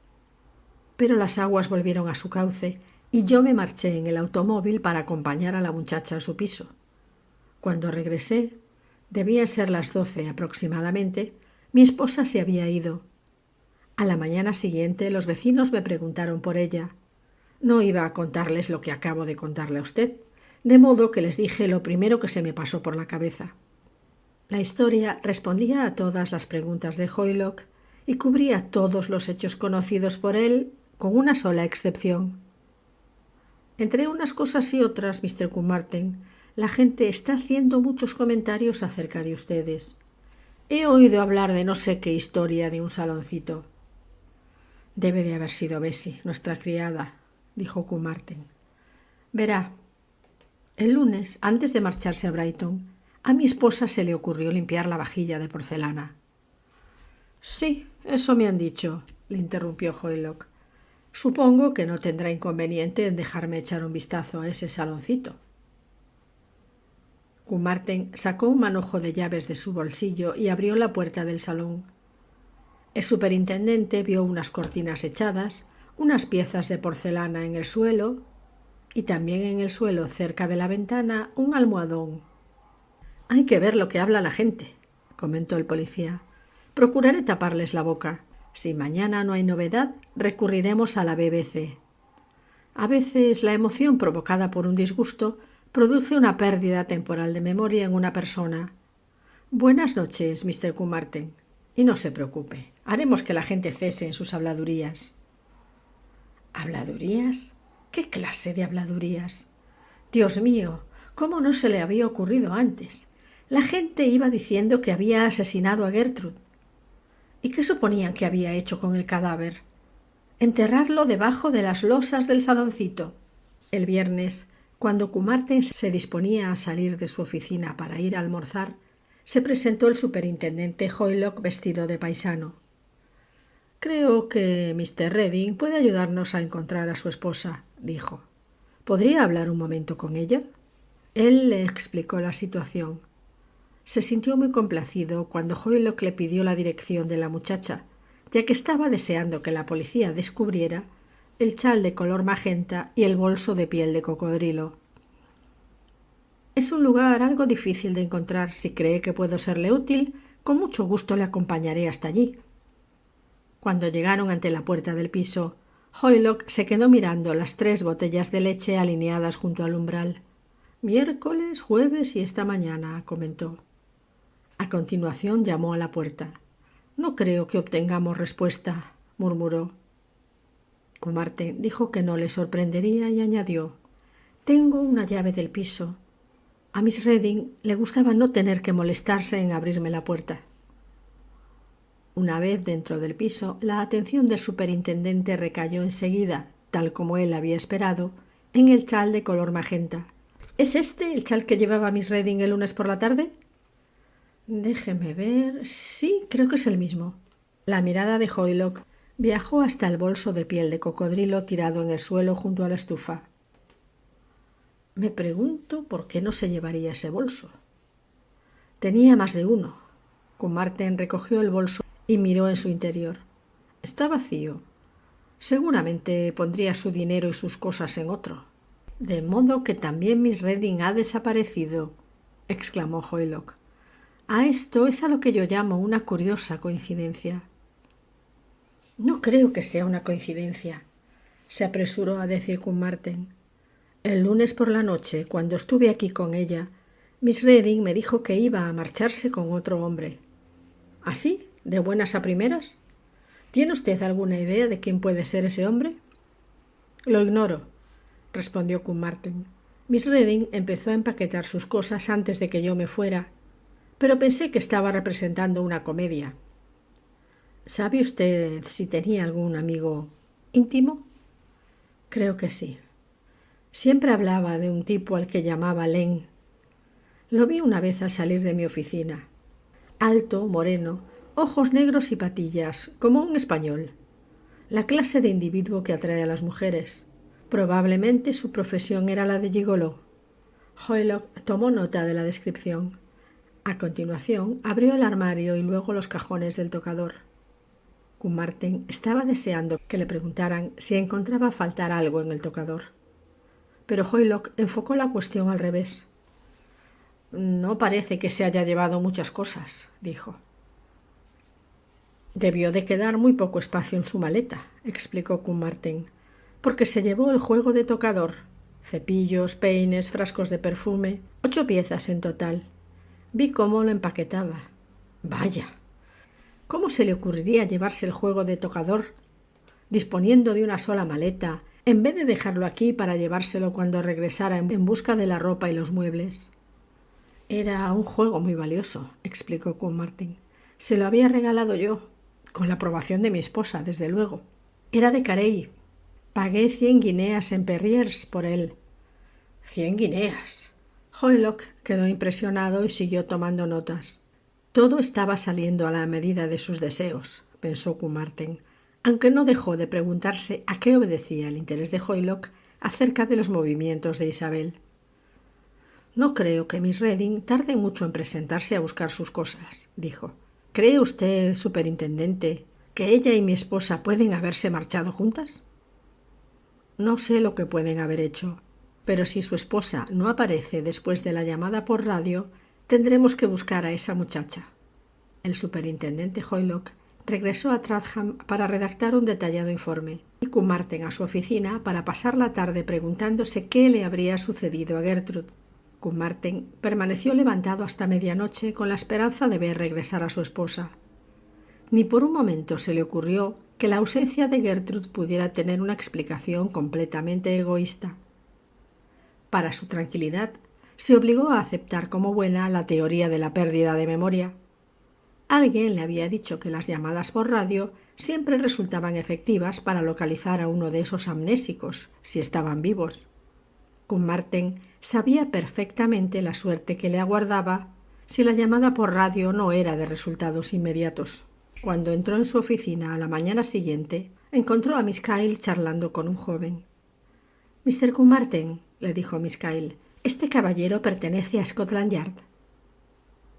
Pero las aguas volvieron a su cauce y yo me marché en el automóvil para acompañar a la muchacha a su piso. Cuando regresé, debían ser las 12 aproximadamente, mi esposa se había ido. A la mañana siguiente los vecinos me preguntaron por ella. No iba a contarles lo que acabo de contarle a usted, de modo que les dije lo primero que se me pasó por la cabeza. La historia respondía a todas las preguntas de Hoylock y cubría todos los hechos conocidos por él, con una sola excepción. Entre unas cosas y otras, Mr. Martin, la gente está haciendo muchos comentarios acerca de ustedes. He oído hablar de no sé qué historia de un saloncito. Debe de haber sido Bessie, nuestra criada, dijo Martin. Verá, el lunes, antes de marcharse a Brighton, a mi esposa se le ocurrió limpiar la vajilla de porcelana. Sí, eso me han dicho, le interrumpió Hoylock. Supongo que no tendrá inconveniente en dejarme echar un vistazo a ese saloncito. Martin sacó un manojo de llaves de su bolsillo y abrió la puerta del salón. El superintendente vio unas cortinas echadas, unas piezas de porcelana en el suelo y también en el suelo, cerca de la ventana, un almohadón. «Hay que ver lo que habla la gente», comentó el policía. «Procuraré taparles la boca. Si mañana no hay novedad, recurriremos a la BBC. A veces la emoción provocada por un disgusto produce una pérdida temporal de memoria en una persona. Buenas noches, Mr. Martin. Y no se preocupe, haremos que la gente cese en sus habladurías». ¿Habladurías? ¿Qué clase de habladurías? Dios mío, ¿cómo no se le había ocurrido antes? La gente iba diciendo que había asesinado a Gertrude. ¿Y qué suponían que había hecho con el cadáver? Enterrarlo debajo de las losas del saloncito. El viernes, cuando Martin se disponía a salir de su oficina para ir a almorzar, se presentó el superintendente Hoylock vestido de paisano. «Creo que Mr. Redding puede ayudarnos a encontrar a su esposa», dijo. «¿Podría hablar un momento con ella?» Él le explicó la situación. Se sintió muy complacido cuando Hoylock le pidió la dirección de la muchacha, ya que estaba deseando que la policía descubriera el chal de color magenta y el bolso de piel de cocodrilo. Es un lugar algo difícil de encontrar. Si cree que puedo serle útil, con mucho gusto le acompañaré hasta allí. Cuando llegaron ante la puerta del piso, Hoylock se quedó mirando las 3 botellas de leche alineadas junto al umbral. «Miércoles, jueves y esta mañana», comentó. A continuación llamó a la puerta. «No creo que obtengamos respuesta», murmuró. Kumarten dijo que no le sorprendería y añadió: «Tengo una llave del piso. A Miss Redding le gustaba no tener que molestarse en abrirme la puerta». Una vez dentro del piso, la atención del superintendente recayó enseguida, tal como él había esperado, en el chal de color magenta. «¿Es este el chal que llevaba Miss Redding el lunes por la tarde?» «Déjeme ver. Sí, creo que es el mismo». La mirada de Hoylock viajó hasta el bolso de piel de cocodrilo tirado en el suelo junto a la estufa. «Me pregunto por qué no se llevaría ese bolso». Tenía más de uno. Kumarten recogió el bolso y miró en su interior. Está vacío. Seguramente pondría su dinero y sus cosas en otro. «De modo que también Miss Redding ha desaparecido», exclamó Hoylock. «A esto es a lo que yo llamo una curiosa coincidencia». «No creo que sea una coincidencia», se apresuró a decir Kumarten. «El lunes por la noche, cuando estuve aquí con ella, Miss Redding me dijo que iba a marcharse con otro hombre». «¿Así? ¿De buenas a primeras? ¿Tiene usted alguna idea de quién puede ser ese hombre?» «Lo ignoro», respondió Kumarten. «Miss Redding empezó a empaquetar sus cosas antes de que yo me fuera, pero pensé que estaba representando una comedia». «¿Sabe usted si tenía algún amigo íntimo?» «Creo que sí. Siempre hablaba de un tipo al que llamaba Len. Lo vi una vez al salir de mi oficina. Alto, moreno, ojos negros y patillas, como un español. La clase de individuo que atrae a las mujeres. Probablemente su profesión era la de gigoló». Hoylock tomó nota de la descripción. A continuación abrió el armario y luego los cajones del tocador. Kumarten estaba deseando que le preguntaran si encontraba faltar algo en el tocador. Pero Hoylock enfocó la cuestión al revés. «No parece que se haya llevado muchas cosas», dijo. «Debió de quedar muy poco espacio en su maleta», explicó Kumarten, «porque se llevó el juego de tocador, cepillos, peines, frascos de perfume, 8 piezas en total. Vi cómo lo empaquetaba». «Vaya. ¿Cómo se le ocurriría llevarse el juego de tocador disponiendo de una sola maleta, en vez de dejarlo aquí para llevárselo cuando regresara en busca de la ropa y los muebles?» «Era un juego muy valioso», explicó Kumarten. «Se lo había regalado yo, con la aprobación de mi esposa, desde luego. Era de Carey. Pagué 100 guineas en Perriers por él». «¿100 guineas?» Hoylock quedó impresionado y siguió tomando notas. Todo estaba saliendo a la medida de sus deseos, pensó Kumarten, aunque no dejó de preguntarse a qué obedecía el interés de Hoylock acerca de los movimientos de Isabel. «No creo que Miss Redding tarde mucho en presentarse a buscar sus cosas», dijo. «¿Cree usted, superintendente, que ella y mi esposa pueden haberse marchado juntas?» «No sé lo que pueden haber hecho, pero si su esposa no aparece después de la llamada por radio, tendremos que buscar a esa muchacha». El superintendente Hoylock regresó a Chatham para redactar un detallado informe y Kumarten a su oficina para pasar la tarde preguntándose qué le habría sucedido a Gertrude. Kumarten permaneció levantado hasta medianoche con la esperanza de ver regresar a su esposa. Ni por un momento se le ocurrió que la ausencia de Gertrude pudiera tener una explicación completamente egoísta. Para su tranquilidad, se obligó a aceptar como buena la teoría de la pérdida de memoria. Alguien le había dicho que las llamadas por radio siempre resultaban efectivas para localizar a uno de esos amnésicos, si estaban vivos. Kumarten sabía perfectamente la suerte que le aguardaba si la llamada por radio no era de resultados inmediatos. Cuando entró en su oficina a la mañana siguiente, encontró a Miss Kyle charlando con un joven. «Mr. Kumarten», le dijo Miss Kyle, «este caballero pertenece a Scotland Yard».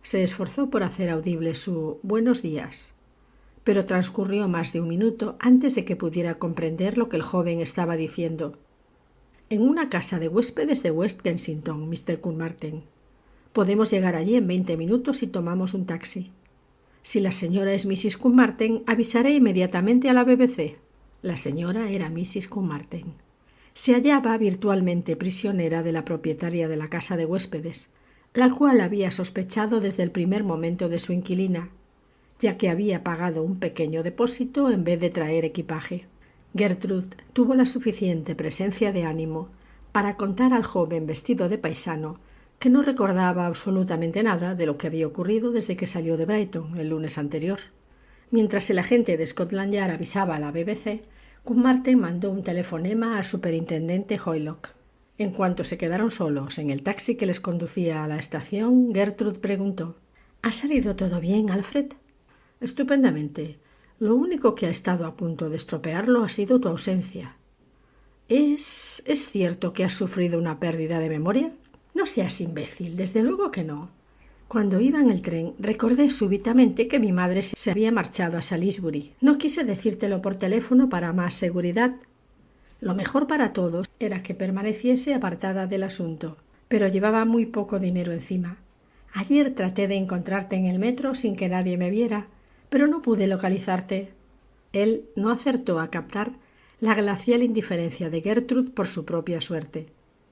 Se esforzó por hacer audible su «buenos días», pero transcurrió más de un minuto antes de que pudiera comprender lo que el joven estaba diciendo. «En una casa de huéspedes de West Kensington, Mr. Cunmartin. Podemos llegar allí en 20 minutos si tomamos un taxi. Si la señora es Mrs. Cunmartin, avisaré inmediatamente a la BBC». La señora era Mrs. Cunmartin. Se hallaba virtualmente prisionera de la propietaria de la casa de huéspedes, la cual había sospechado desde el primer momento de su inquilina, ya que había pagado un pequeño depósito en vez de traer equipaje. Gertrude tuvo la suficiente presencia de ánimo para contar al joven vestido de paisano que no recordaba absolutamente nada de lo que había ocurrido desde que salió de Brighton el lunes anterior. Mientras el agente de Scotland Yard avisaba a la BBC, Cunmartin mandó un telefonema al superintendente Hoylock. En cuanto se quedaron solos en el taxi que les conducía a la estación, Gertrude preguntó: «¿Ha salido todo bien, Alfred?» «Estupendamente. Lo único que ha estado a punto de estropearlo ha sido tu ausencia». ¿Es cierto que has sufrido una pérdida de memoria?» «No seas imbécil, desde luego que no. Cuando iba en el tren recordé súbitamente que mi madre se había marchado a Salisbury. No quise decírtelo por teléfono para más seguridad. Lo mejor para todos era que permaneciese apartada del asunto, pero llevaba muy poco dinero encima. Ayer traté de encontrarte en el metro sin que nadie me viera, pero no pude localizarte». Él no acertó a captar la glacial indiferencia de Gertrude por su propia suerte.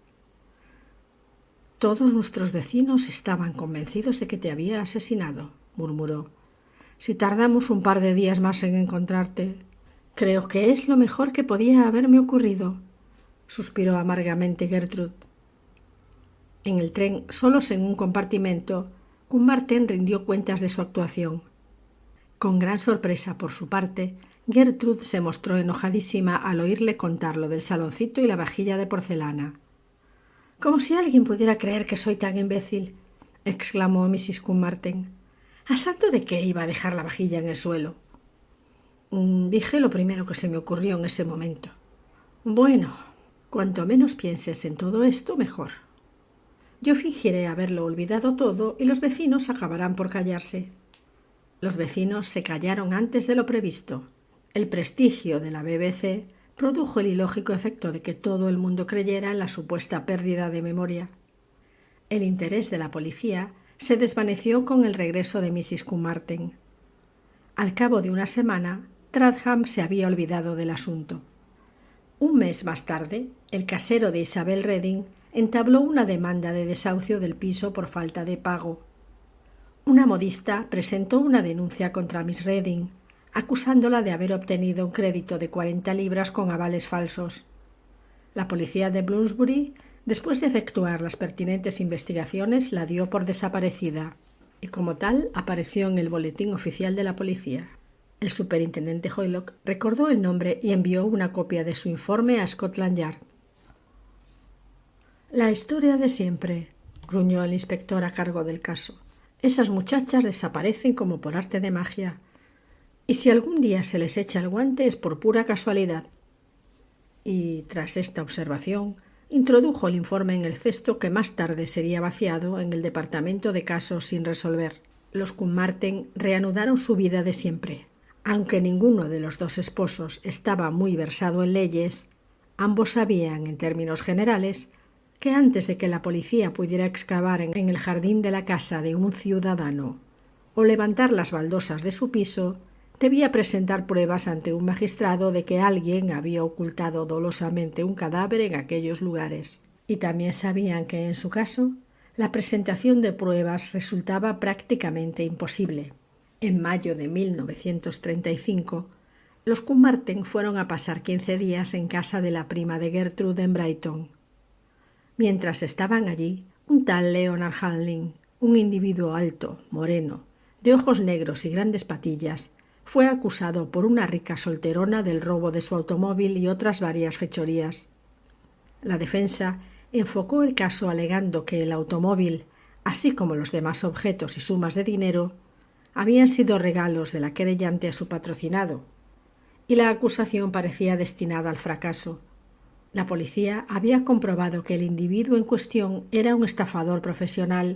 «Todos nuestros vecinos estaban convencidos de que te había asesinado», murmuró. «Si tardamos un par de días más en encontrarte, creo que es lo mejor que podía haberme ocurrido», suspiró amargamente Gertrude. En el tren, solos en un compartimento, Cunmartin rindió cuentas de su actuación. Con gran sorpresa por su parte, Gertrude se mostró enojadísima al oírle contar lo del saloncito y la vajilla de porcelana. «Como si alguien pudiera creer que soy tan imbécil», exclamó Mrs. Cunmartin. «¿A santo de qué iba a dejar la vajilla en el suelo?» «Dije lo primero que se me ocurrió en ese momento». «Bueno, cuanto menos pienses en todo esto, mejor. Yo fingiré haberlo olvidado todo y los vecinos acabarán por callarse». Los vecinos se callaron antes de lo previsto. El prestigio de la BBC produjo el ilógico efecto de que todo el mundo creyera en la supuesta pérdida de memoria. El interés de la policía se desvaneció con el regreso de Mrs. Cunmartin. Al cabo de una semana, Tratham se había olvidado del asunto. Un mes más tarde, el casero de Isabel Redding entabló una demanda de desahucio del piso por falta de pago. Una modista presentó una denuncia contra Miss Redding, acusándola de haber obtenido un crédito de 40 libras con avales falsos. La policía de Bloomsbury, después de efectuar las pertinentes investigaciones, la dio por desaparecida y como tal apareció en el boletín oficial de la policía. El superintendente Hoylock recordó el nombre y envió una copia de su informe a Scotland Yard. «La historia de siempre», gruñó el inspector a cargo del caso. «Esas muchachas desaparecen como por arte de magia. Y si algún día se les echa el guante es por pura casualidad». Y, tras esta observación, introdujo el informe en el cesto que más tarde sería vaciado en el departamento de casos sin resolver. Los Cunmartin reanudaron su vida de siempre. Aunque ninguno de los dos esposos estaba muy versado en leyes, ambos sabían, en términos generales, que antes de que la policía pudiera excavar en el jardín de la casa de un ciudadano o levantar las baldosas de su piso, debía presentar pruebas ante un magistrado de que alguien había ocultado dolosamente un cadáver en aquellos lugares. Y también sabían que, en su caso, la presentación de pruebas resultaba prácticamente imposible. En mayo de 1935, los Cunmartin fueron a pasar 15 días en casa de la prima de Gertrude en Brighton. Mientras estaban allí, un tal Leonard Hanlin, un individuo alto, moreno, de ojos negros y grandes patillas, fue acusado por una rica solterona del robo de su automóvil y otras varias fechorías. La defensa enfocó el caso alegando que el automóvil, así como los demás objetos y sumas de dinero, habían sido regalos de la querellante a su patrocinado, y la acusación parecía destinada al fracaso. La policía había comprobado que el individuo en cuestión era un estafador profesional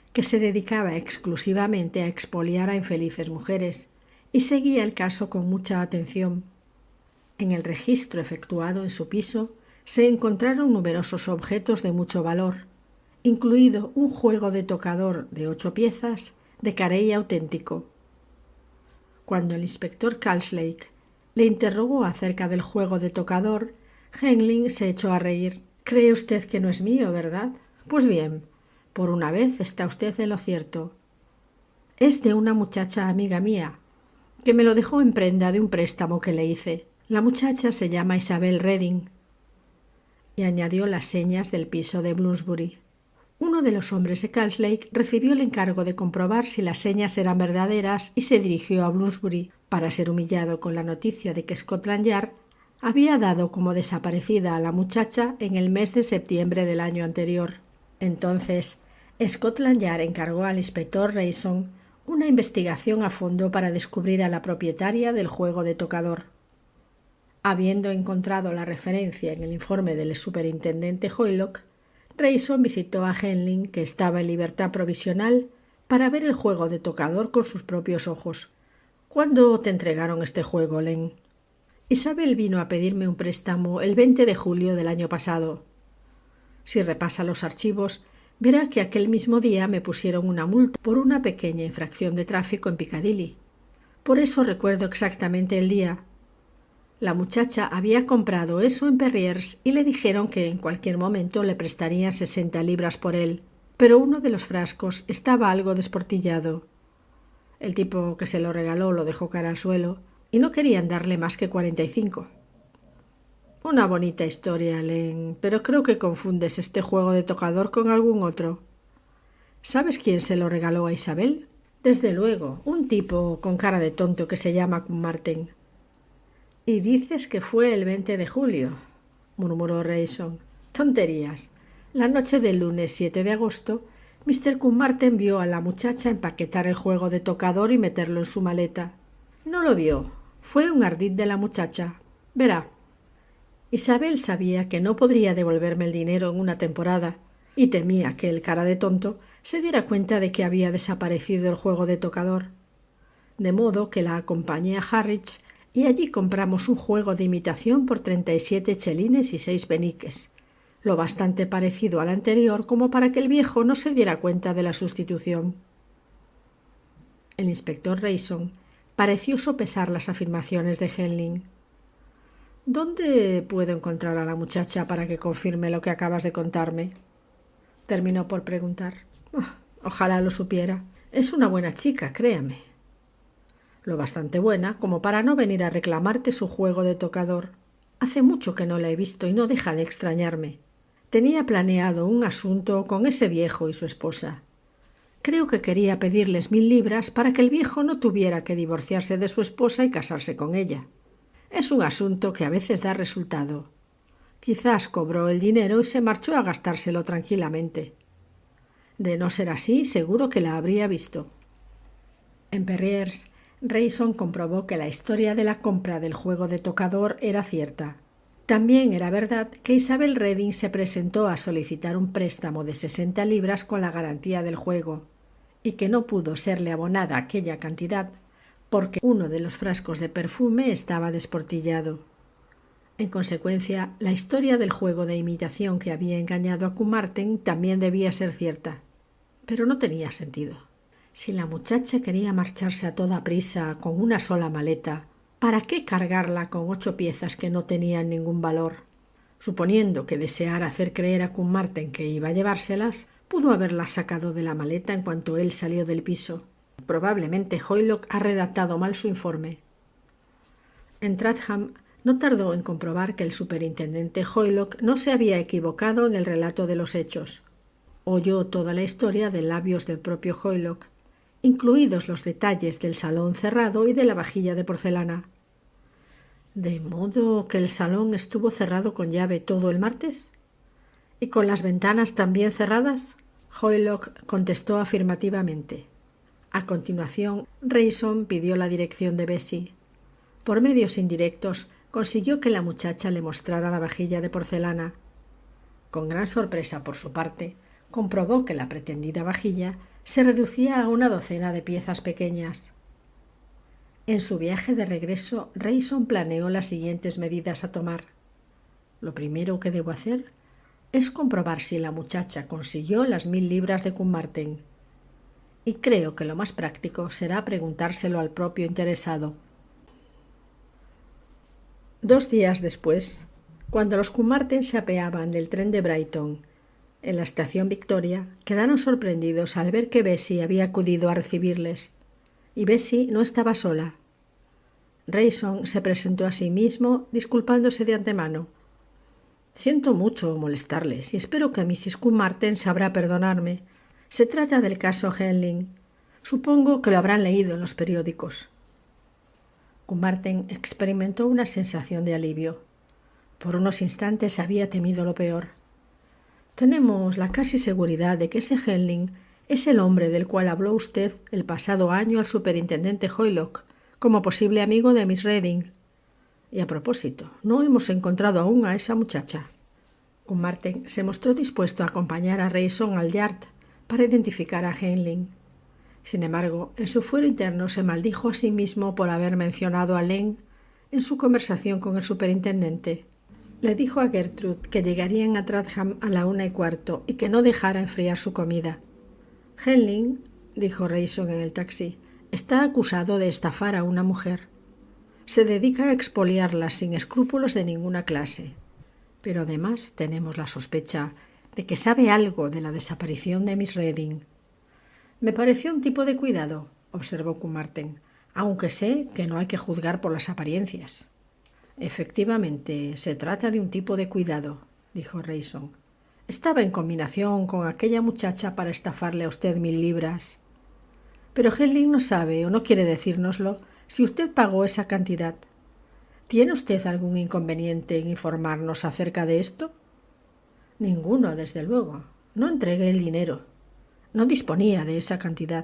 que se dedicaba exclusivamente a expoliar a infelices mujeres, y seguía el caso con mucha atención. En el registro efectuado en su piso se encontraron numerosos objetos de mucho valor, incluido un juego de tocador de 8 piezas de carey auténtico. Cuando el inspector Karslake le interrogó acerca del juego de tocador, Henling se echó a reír. «Cree usted que no es mío, ¿verdad? Pues bien, por una vez está usted en lo cierto. Es de una muchacha amiga mía, que me lo dejó en prenda de un préstamo que le hice. La muchacha se llama Isabel Redding». Y añadió las señas del piso de Bloomsbury. Uno de los hombres de Karslake recibió el encargo de comprobar si las señas eran verdaderas y se dirigió a Bloomsbury para ser humillado con la noticia de que Scotland Yard había dado como desaparecida a la muchacha en el mes de septiembre del año anterior. Entonces, Scotland Yard encargó al inspector Rayson una investigación a fondo para descubrir a la propietaria del juego de tocador. Habiendo encontrado la referencia en el informe del superintendente Hoylock, Rayson visitó a Henling, que estaba en libertad provisional, para ver el juego de tocador con sus propios ojos. «¿Cuándo te entregaron este juego, Len?» «Isabel vino a pedirme un préstamo el 20 de julio del año pasado. Si repasa los archivos, verá que aquel mismo día me pusieron una multa por una pequeña infracción de tráfico en Piccadilly. Por eso recuerdo exactamente el día. La muchacha había comprado eso en Perriers y le dijeron que en cualquier momento le prestarían 60 libras por él, pero uno de los frascos estaba algo desportillado. El tipo que se lo regaló lo dejó cara al suelo y no querían darle más que 45. Una bonita historia, Len, pero creo que confundes este juego de tocador con algún otro. ¿Sabes quién se lo regaló a Isabel? Desde luego, un tipo con cara de tonto que se llama Martin. «Y dices que fue el 20 de julio», murmuró Rayson. «Tonterías. La noche del lunes 7 de agosto, Mr. Martin vio a la muchacha empaquetar el juego de tocador y meterlo en su maleta. No lo vio. Fue un ardid de la muchacha. Verá. Isabel sabía que no podría devolverme el dinero en una temporada y temía que el cara de tonto se diera cuenta de que había desaparecido el juego de tocador. De modo que la acompañé a Harwich y allí compramos un juego de imitación por 37 chelines y 6 peniques, lo bastante parecido al anterior como para que el viejo no se diera cuenta de la sustitución». El inspector Rayson pareció sopesar las afirmaciones de Henling. «¿Dónde puedo encontrar a la muchacha para que confirme lo que acabas de contarme?», terminó por preguntar. «Ojalá lo supiera. Es una buena chica, créame. Lo bastante buena como para no venir a reclamarte su juego de tocador. Hace mucho que no la he visto y no deja de extrañarme. Tenía planeado un asunto con ese viejo y su esposa. Creo que quería pedirles 1000 libras para que el viejo no tuviera que divorciarse de su esposa y casarse con ella. Es un asunto que a veces da resultado. Quizás cobró el dinero y se marchó a gastárselo tranquilamente. De no ser así, seguro que la habría visto». En Perriers, Rayson comprobó que la historia de la compra del juego de tocador era cierta. También era verdad que Isabel Redding se presentó a solicitar un préstamo de 60 libras con la garantía del juego, y que no pudo serle abonada aquella cantidad porque uno de los frascos de perfume estaba desportillado. En consecuencia, la historia del juego de imitación que había engañado a Martin también debía ser cierta, pero no tenía sentido. Si la muchacha quería marcharse a toda prisa con una sola maleta, ¿para qué cargarla con 8 piezas que no tenían ningún valor? Suponiendo que deseara hacer creer a Martin que iba a llevárselas, pudo haberlas sacado de la maleta en cuanto él salió del piso. Probablemente Hoylock ha redactado mal su informe. En Tratham no tardó en comprobar que el superintendente Hoylock no se había equivocado en el relato de los hechos. Oyó toda la historia de labios del propio Hoylock, incluidos los detalles del salón cerrado y de la vajilla de porcelana. ¿De modo que el salón estuvo cerrado con llave todo el martes? ¿Y con las ventanas también cerradas? Hoylock contestó afirmativamente. A continuación, Rayson pidió la dirección de Bessie. Por medios indirectos, consiguió que la muchacha le mostrara la vajilla de porcelana. Con gran sorpresa por su parte, comprobó que la pretendida vajilla se reducía a una docena de piezas pequeñas. En su viaje de regreso, Rayson planeó las siguientes medidas a tomar. Lo primero que debo hacer es comprobar si la muchacha consiguió las 1000 libras de Cummartin. Y creo que lo más práctico será preguntárselo al propio interesado. 2 días después, cuando los Cummartin se apeaban del tren de Brighton en la estación Victoria, quedaron sorprendidos al ver que Bessie había acudido a recibirles. Y Bessie no estaba sola. Rayson se presentó a sí mismo, disculpándose de antemano. «Siento mucho molestarles y espero que Mrs. Cummartin sabrá perdonarme. Se trata del caso Henley. Supongo que lo habrán leído en los periódicos». Cummartin experimentó una sensación de alivio. Por unos instantes había temido lo peor. «Tenemos la casi seguridad de que ese Henley es el hombre del cual habló usted el pasado año al superintendente Hoylock, como posible amigo de Miss Reading. Y a propósito, no hemos encontrado aún a esa muchacha». Cummartin se mostró dispuesto a acompañar a Rayson al Yard para identificar a Henley. Sin embargo, en su fuero interno se maldijo a sí mismo por haber mencionado a Lane en su conversación con el superintendente. Le dijo a Gertrude que llegarían a Tratham a la 1:15 y que no dejara enfriar su comida. «Henley», dijo Rayson en el taxi, «está acusado de estafar a una mujer. Se dedica a expoliarlas sin escrúpulos de ninguna clase. Pero además tenemos la sospecha de que sabe algo de la desaparición de Miss Reading». «Me pareció un tipo de cuidado», observó Cummartin, «aunque sé que no hay que juzgar por las apariencias». «Efectivamente, se trata de un tipo de cuidado», dijo Rayson. «Estaba en combinación con aquella muchacha para estafarle a usted 1000 libras. Pero Henley no sabe o no quiere decírnoslo si usted pagó esa cantidad. ¿Tiene usted algún inconveniente en informarnos acerca de esto?» «Ninguno, desde luego. No entregué el dinero. No disponía de esa cantidad».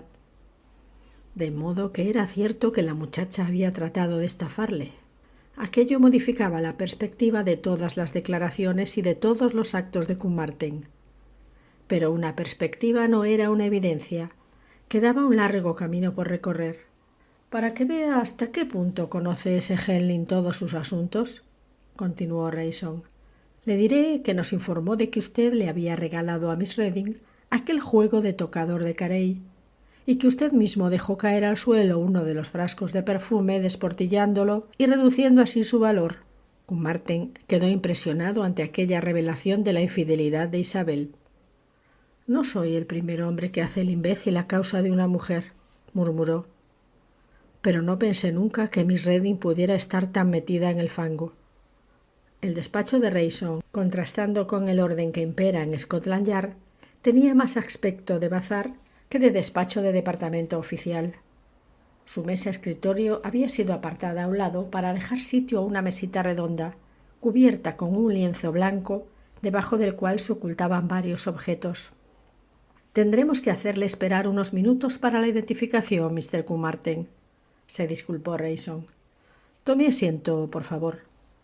De modo que era cierto que la muchacha había tratado de estafarle. Aquello modificaba la perspectiva de todas las declaraciones y de todos los actos de Cummartin. Pero una perspectiva no era una evidencia. Quedaba un largo camino por recorrer. «Para que vea hasta qué punto conoce ese Henley todos sus asuntos», continuó Rayson, «le diré que nos informó de que usted le había regalado a Miss Reading aquel juego de tocador de Carey, y que usted mismo dejó caer al suelo uno de los frascos de perfume desportillándolo y reduciendo así su valor». Cummartin quedó impresionado ante aquella revelación de la infidelidad de Isabel. «No soy el primer hombre que hace el imbécil a causa de una mujer», murmuró. «Pero no pensé nunca que Miss Reading pudiera estar tan metida en el fango». El despacho de Rayson, contrastando con el orden que impera en Scotland Yard, tenía más aspecto de bazar que de despacho de departamento oficial. Su mesa escritorio había sido apartada a un lado para dejar sitio a una mesita redonda, cubierta con un lienzo blanco, debajo del cual se ocultaban varios objetos. «Tendremos que hacerle esperar unos minutos para la identificación, Mr. Cummartin», se disculpó Rayson. «Tome asiento, por favor».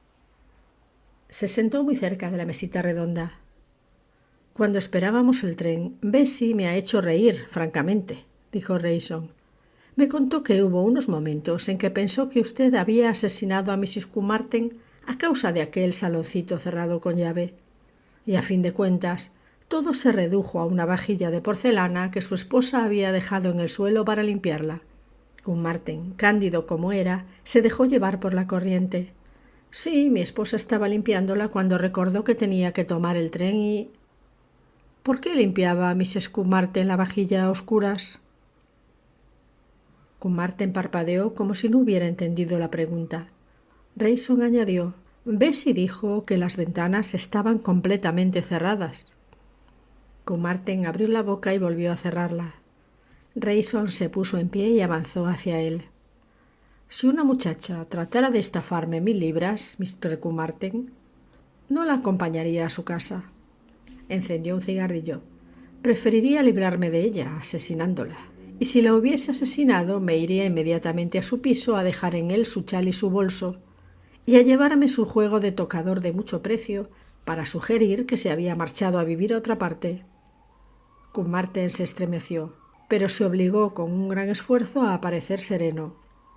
Se sentó muy cerca de la mesita redonda. «Cuando esperábamos el tren, Bessie me ha hecho reír, francamente», dijo Rayson. «Me contó que hubo unos momentos en que pensó que usted había asesinado a Mrs. Cummartin a causa de aquel saloncito cerrado con llave. Y a fin de cuentas, todo se redujo a una vajilla de porcelana que su esposa había dejado en el suelo para limpiarla». Cummartin, cándido como era, se dejó llevar por la corriente. «Sí, mi esposa estaba limpiándola cuando recordó que tenía que tomar el tren y...» «¿Por qué limpiaba a Mrs. Cummartin la vajilla a oscuras?» Cummartin parpadeó como si no hubiera entendido la pregunta. Rayson añadió: «Bessie dijo que las ventanas estaban completamente cerradas». Cummartin abrió la boca y volvió a cerrarla. Rayson se puso en pie y avanzó hacia él. «Si una muchacha tratara de estafarme 1000 libras, Mr. Cummartin, no la acompañaría a su casa». Encendió un cigarrillo. «Preferiría librarme de ella, asesinándola. Y si la hubiese asesinado, me iría inmediatamente a su piso a dejar en él su chal y su bolso, y a llevarme su juego de tocador de mucho precio para sugerir que se había marchado a vivir a otra parte». Cummartin se estremeció. pero se obligó con un gran esfuerzo a parecer sereno.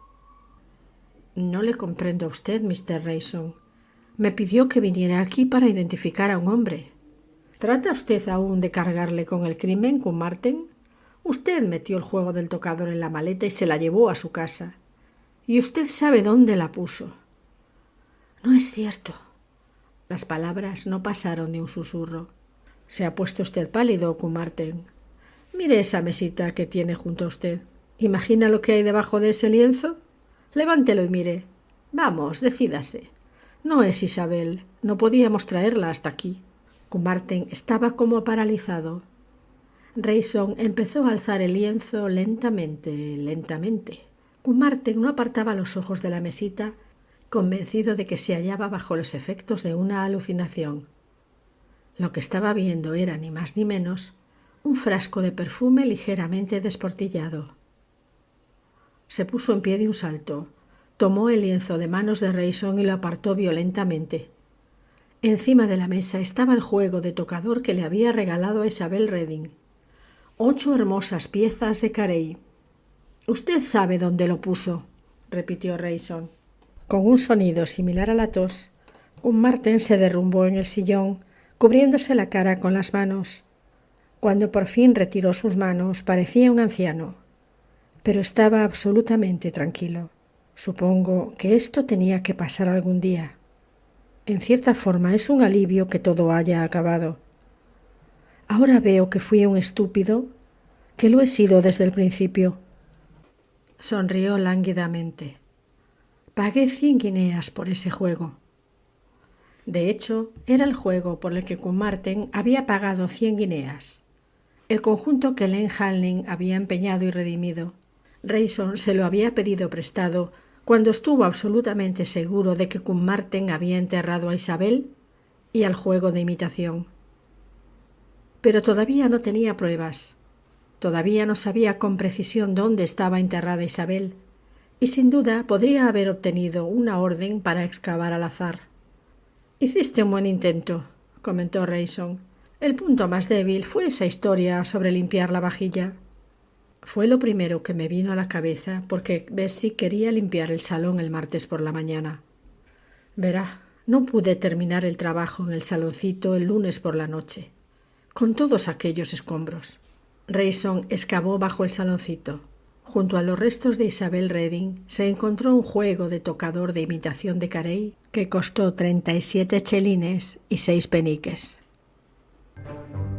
No le comprendo a usted, Mr. Rayson. Me pidió que viniera aquí para identificar a un hombre. ¿Trata usted aún de cargarle con el crimen, Martin? Usted metió el juego del tocador en la maleta y se la llevó a su casa. Y usted sabe dónde la puso. No es cierto. Las palabras no pasaron de un susurro. ¿Se ha puesto usted pálido, Martin? Mire esa mesita que tiene junto a usted. ¿Imagina lo que hay debajo de ese lienzo? Levántelo y mire. Vamos, decídase. No es Isabel. No podíamos traerla hasta aquí. Martin estaba como paralizado. Rayson empezó a alzar el lienzo lentamente. Martin no apartaba los ojos de la mesita, convencido de que se hallaba bajo los efectos de una alucinación. Lo que estaba viendo era ni más ni menos un frasco de perfume ligeramente desportillado. Se puso en pie de un salto, tomó el lienzo de manos de Rayson y lo apartó violentamente. Encima de la mesa estaba el juego de tocador que le había regalado a Isabel Redding. 8 hermosas piezas de Carey. «Usted sabe dónde lo puso», repitió Rayson. Con un sonido similar a la tos, Martin se derrumbó en el sillón, cubriéndose la cara con las manos. Cuando por fin retiró sus manos, parecía un anciano, pero estaba absolutamente tranquilo. Supongo que esto tenía que pasar algún día. En cierta forma es un alivio que todo haya acabado. Ahora veo que fui un estúpido, que lo he sido desde el principio. Sonrió lánguidamente. Pagué 100 guineas por ese juego. De hecho, era el juego por el que Martin había pagado 100 guineas. El conjunto que Len Hanley había empeñado y redimido. Rayson se lo había pedido prestado cuando estuvo absolutamente seguro de que Martin había enterrado a Isabel y al juego de imitación. Pero todavía no tenía pruebas. Todavía no sabía con precisión dónde estaba enterrada Isabel, y sin duda podría haber obtenido una orden para excavar al azar. «Hiciste un buen intento», comentó Rayson. «El punto más débil fue esa historia sobre limpiar la vajilla». Fue lo primero que me vino a la cabeza porque Bessie quería limpiar el salón el martes por la mañana. Verá, no pude terminar el trabajo en el saloncito el lunes por la noche, con todos aquellos escombros. Rayson excavó bajo el saloncito. Junto a los restos de Isabel Redding se encontró un juego de tocador de imitación de Carey que costó 37 chelines y 6 peniques.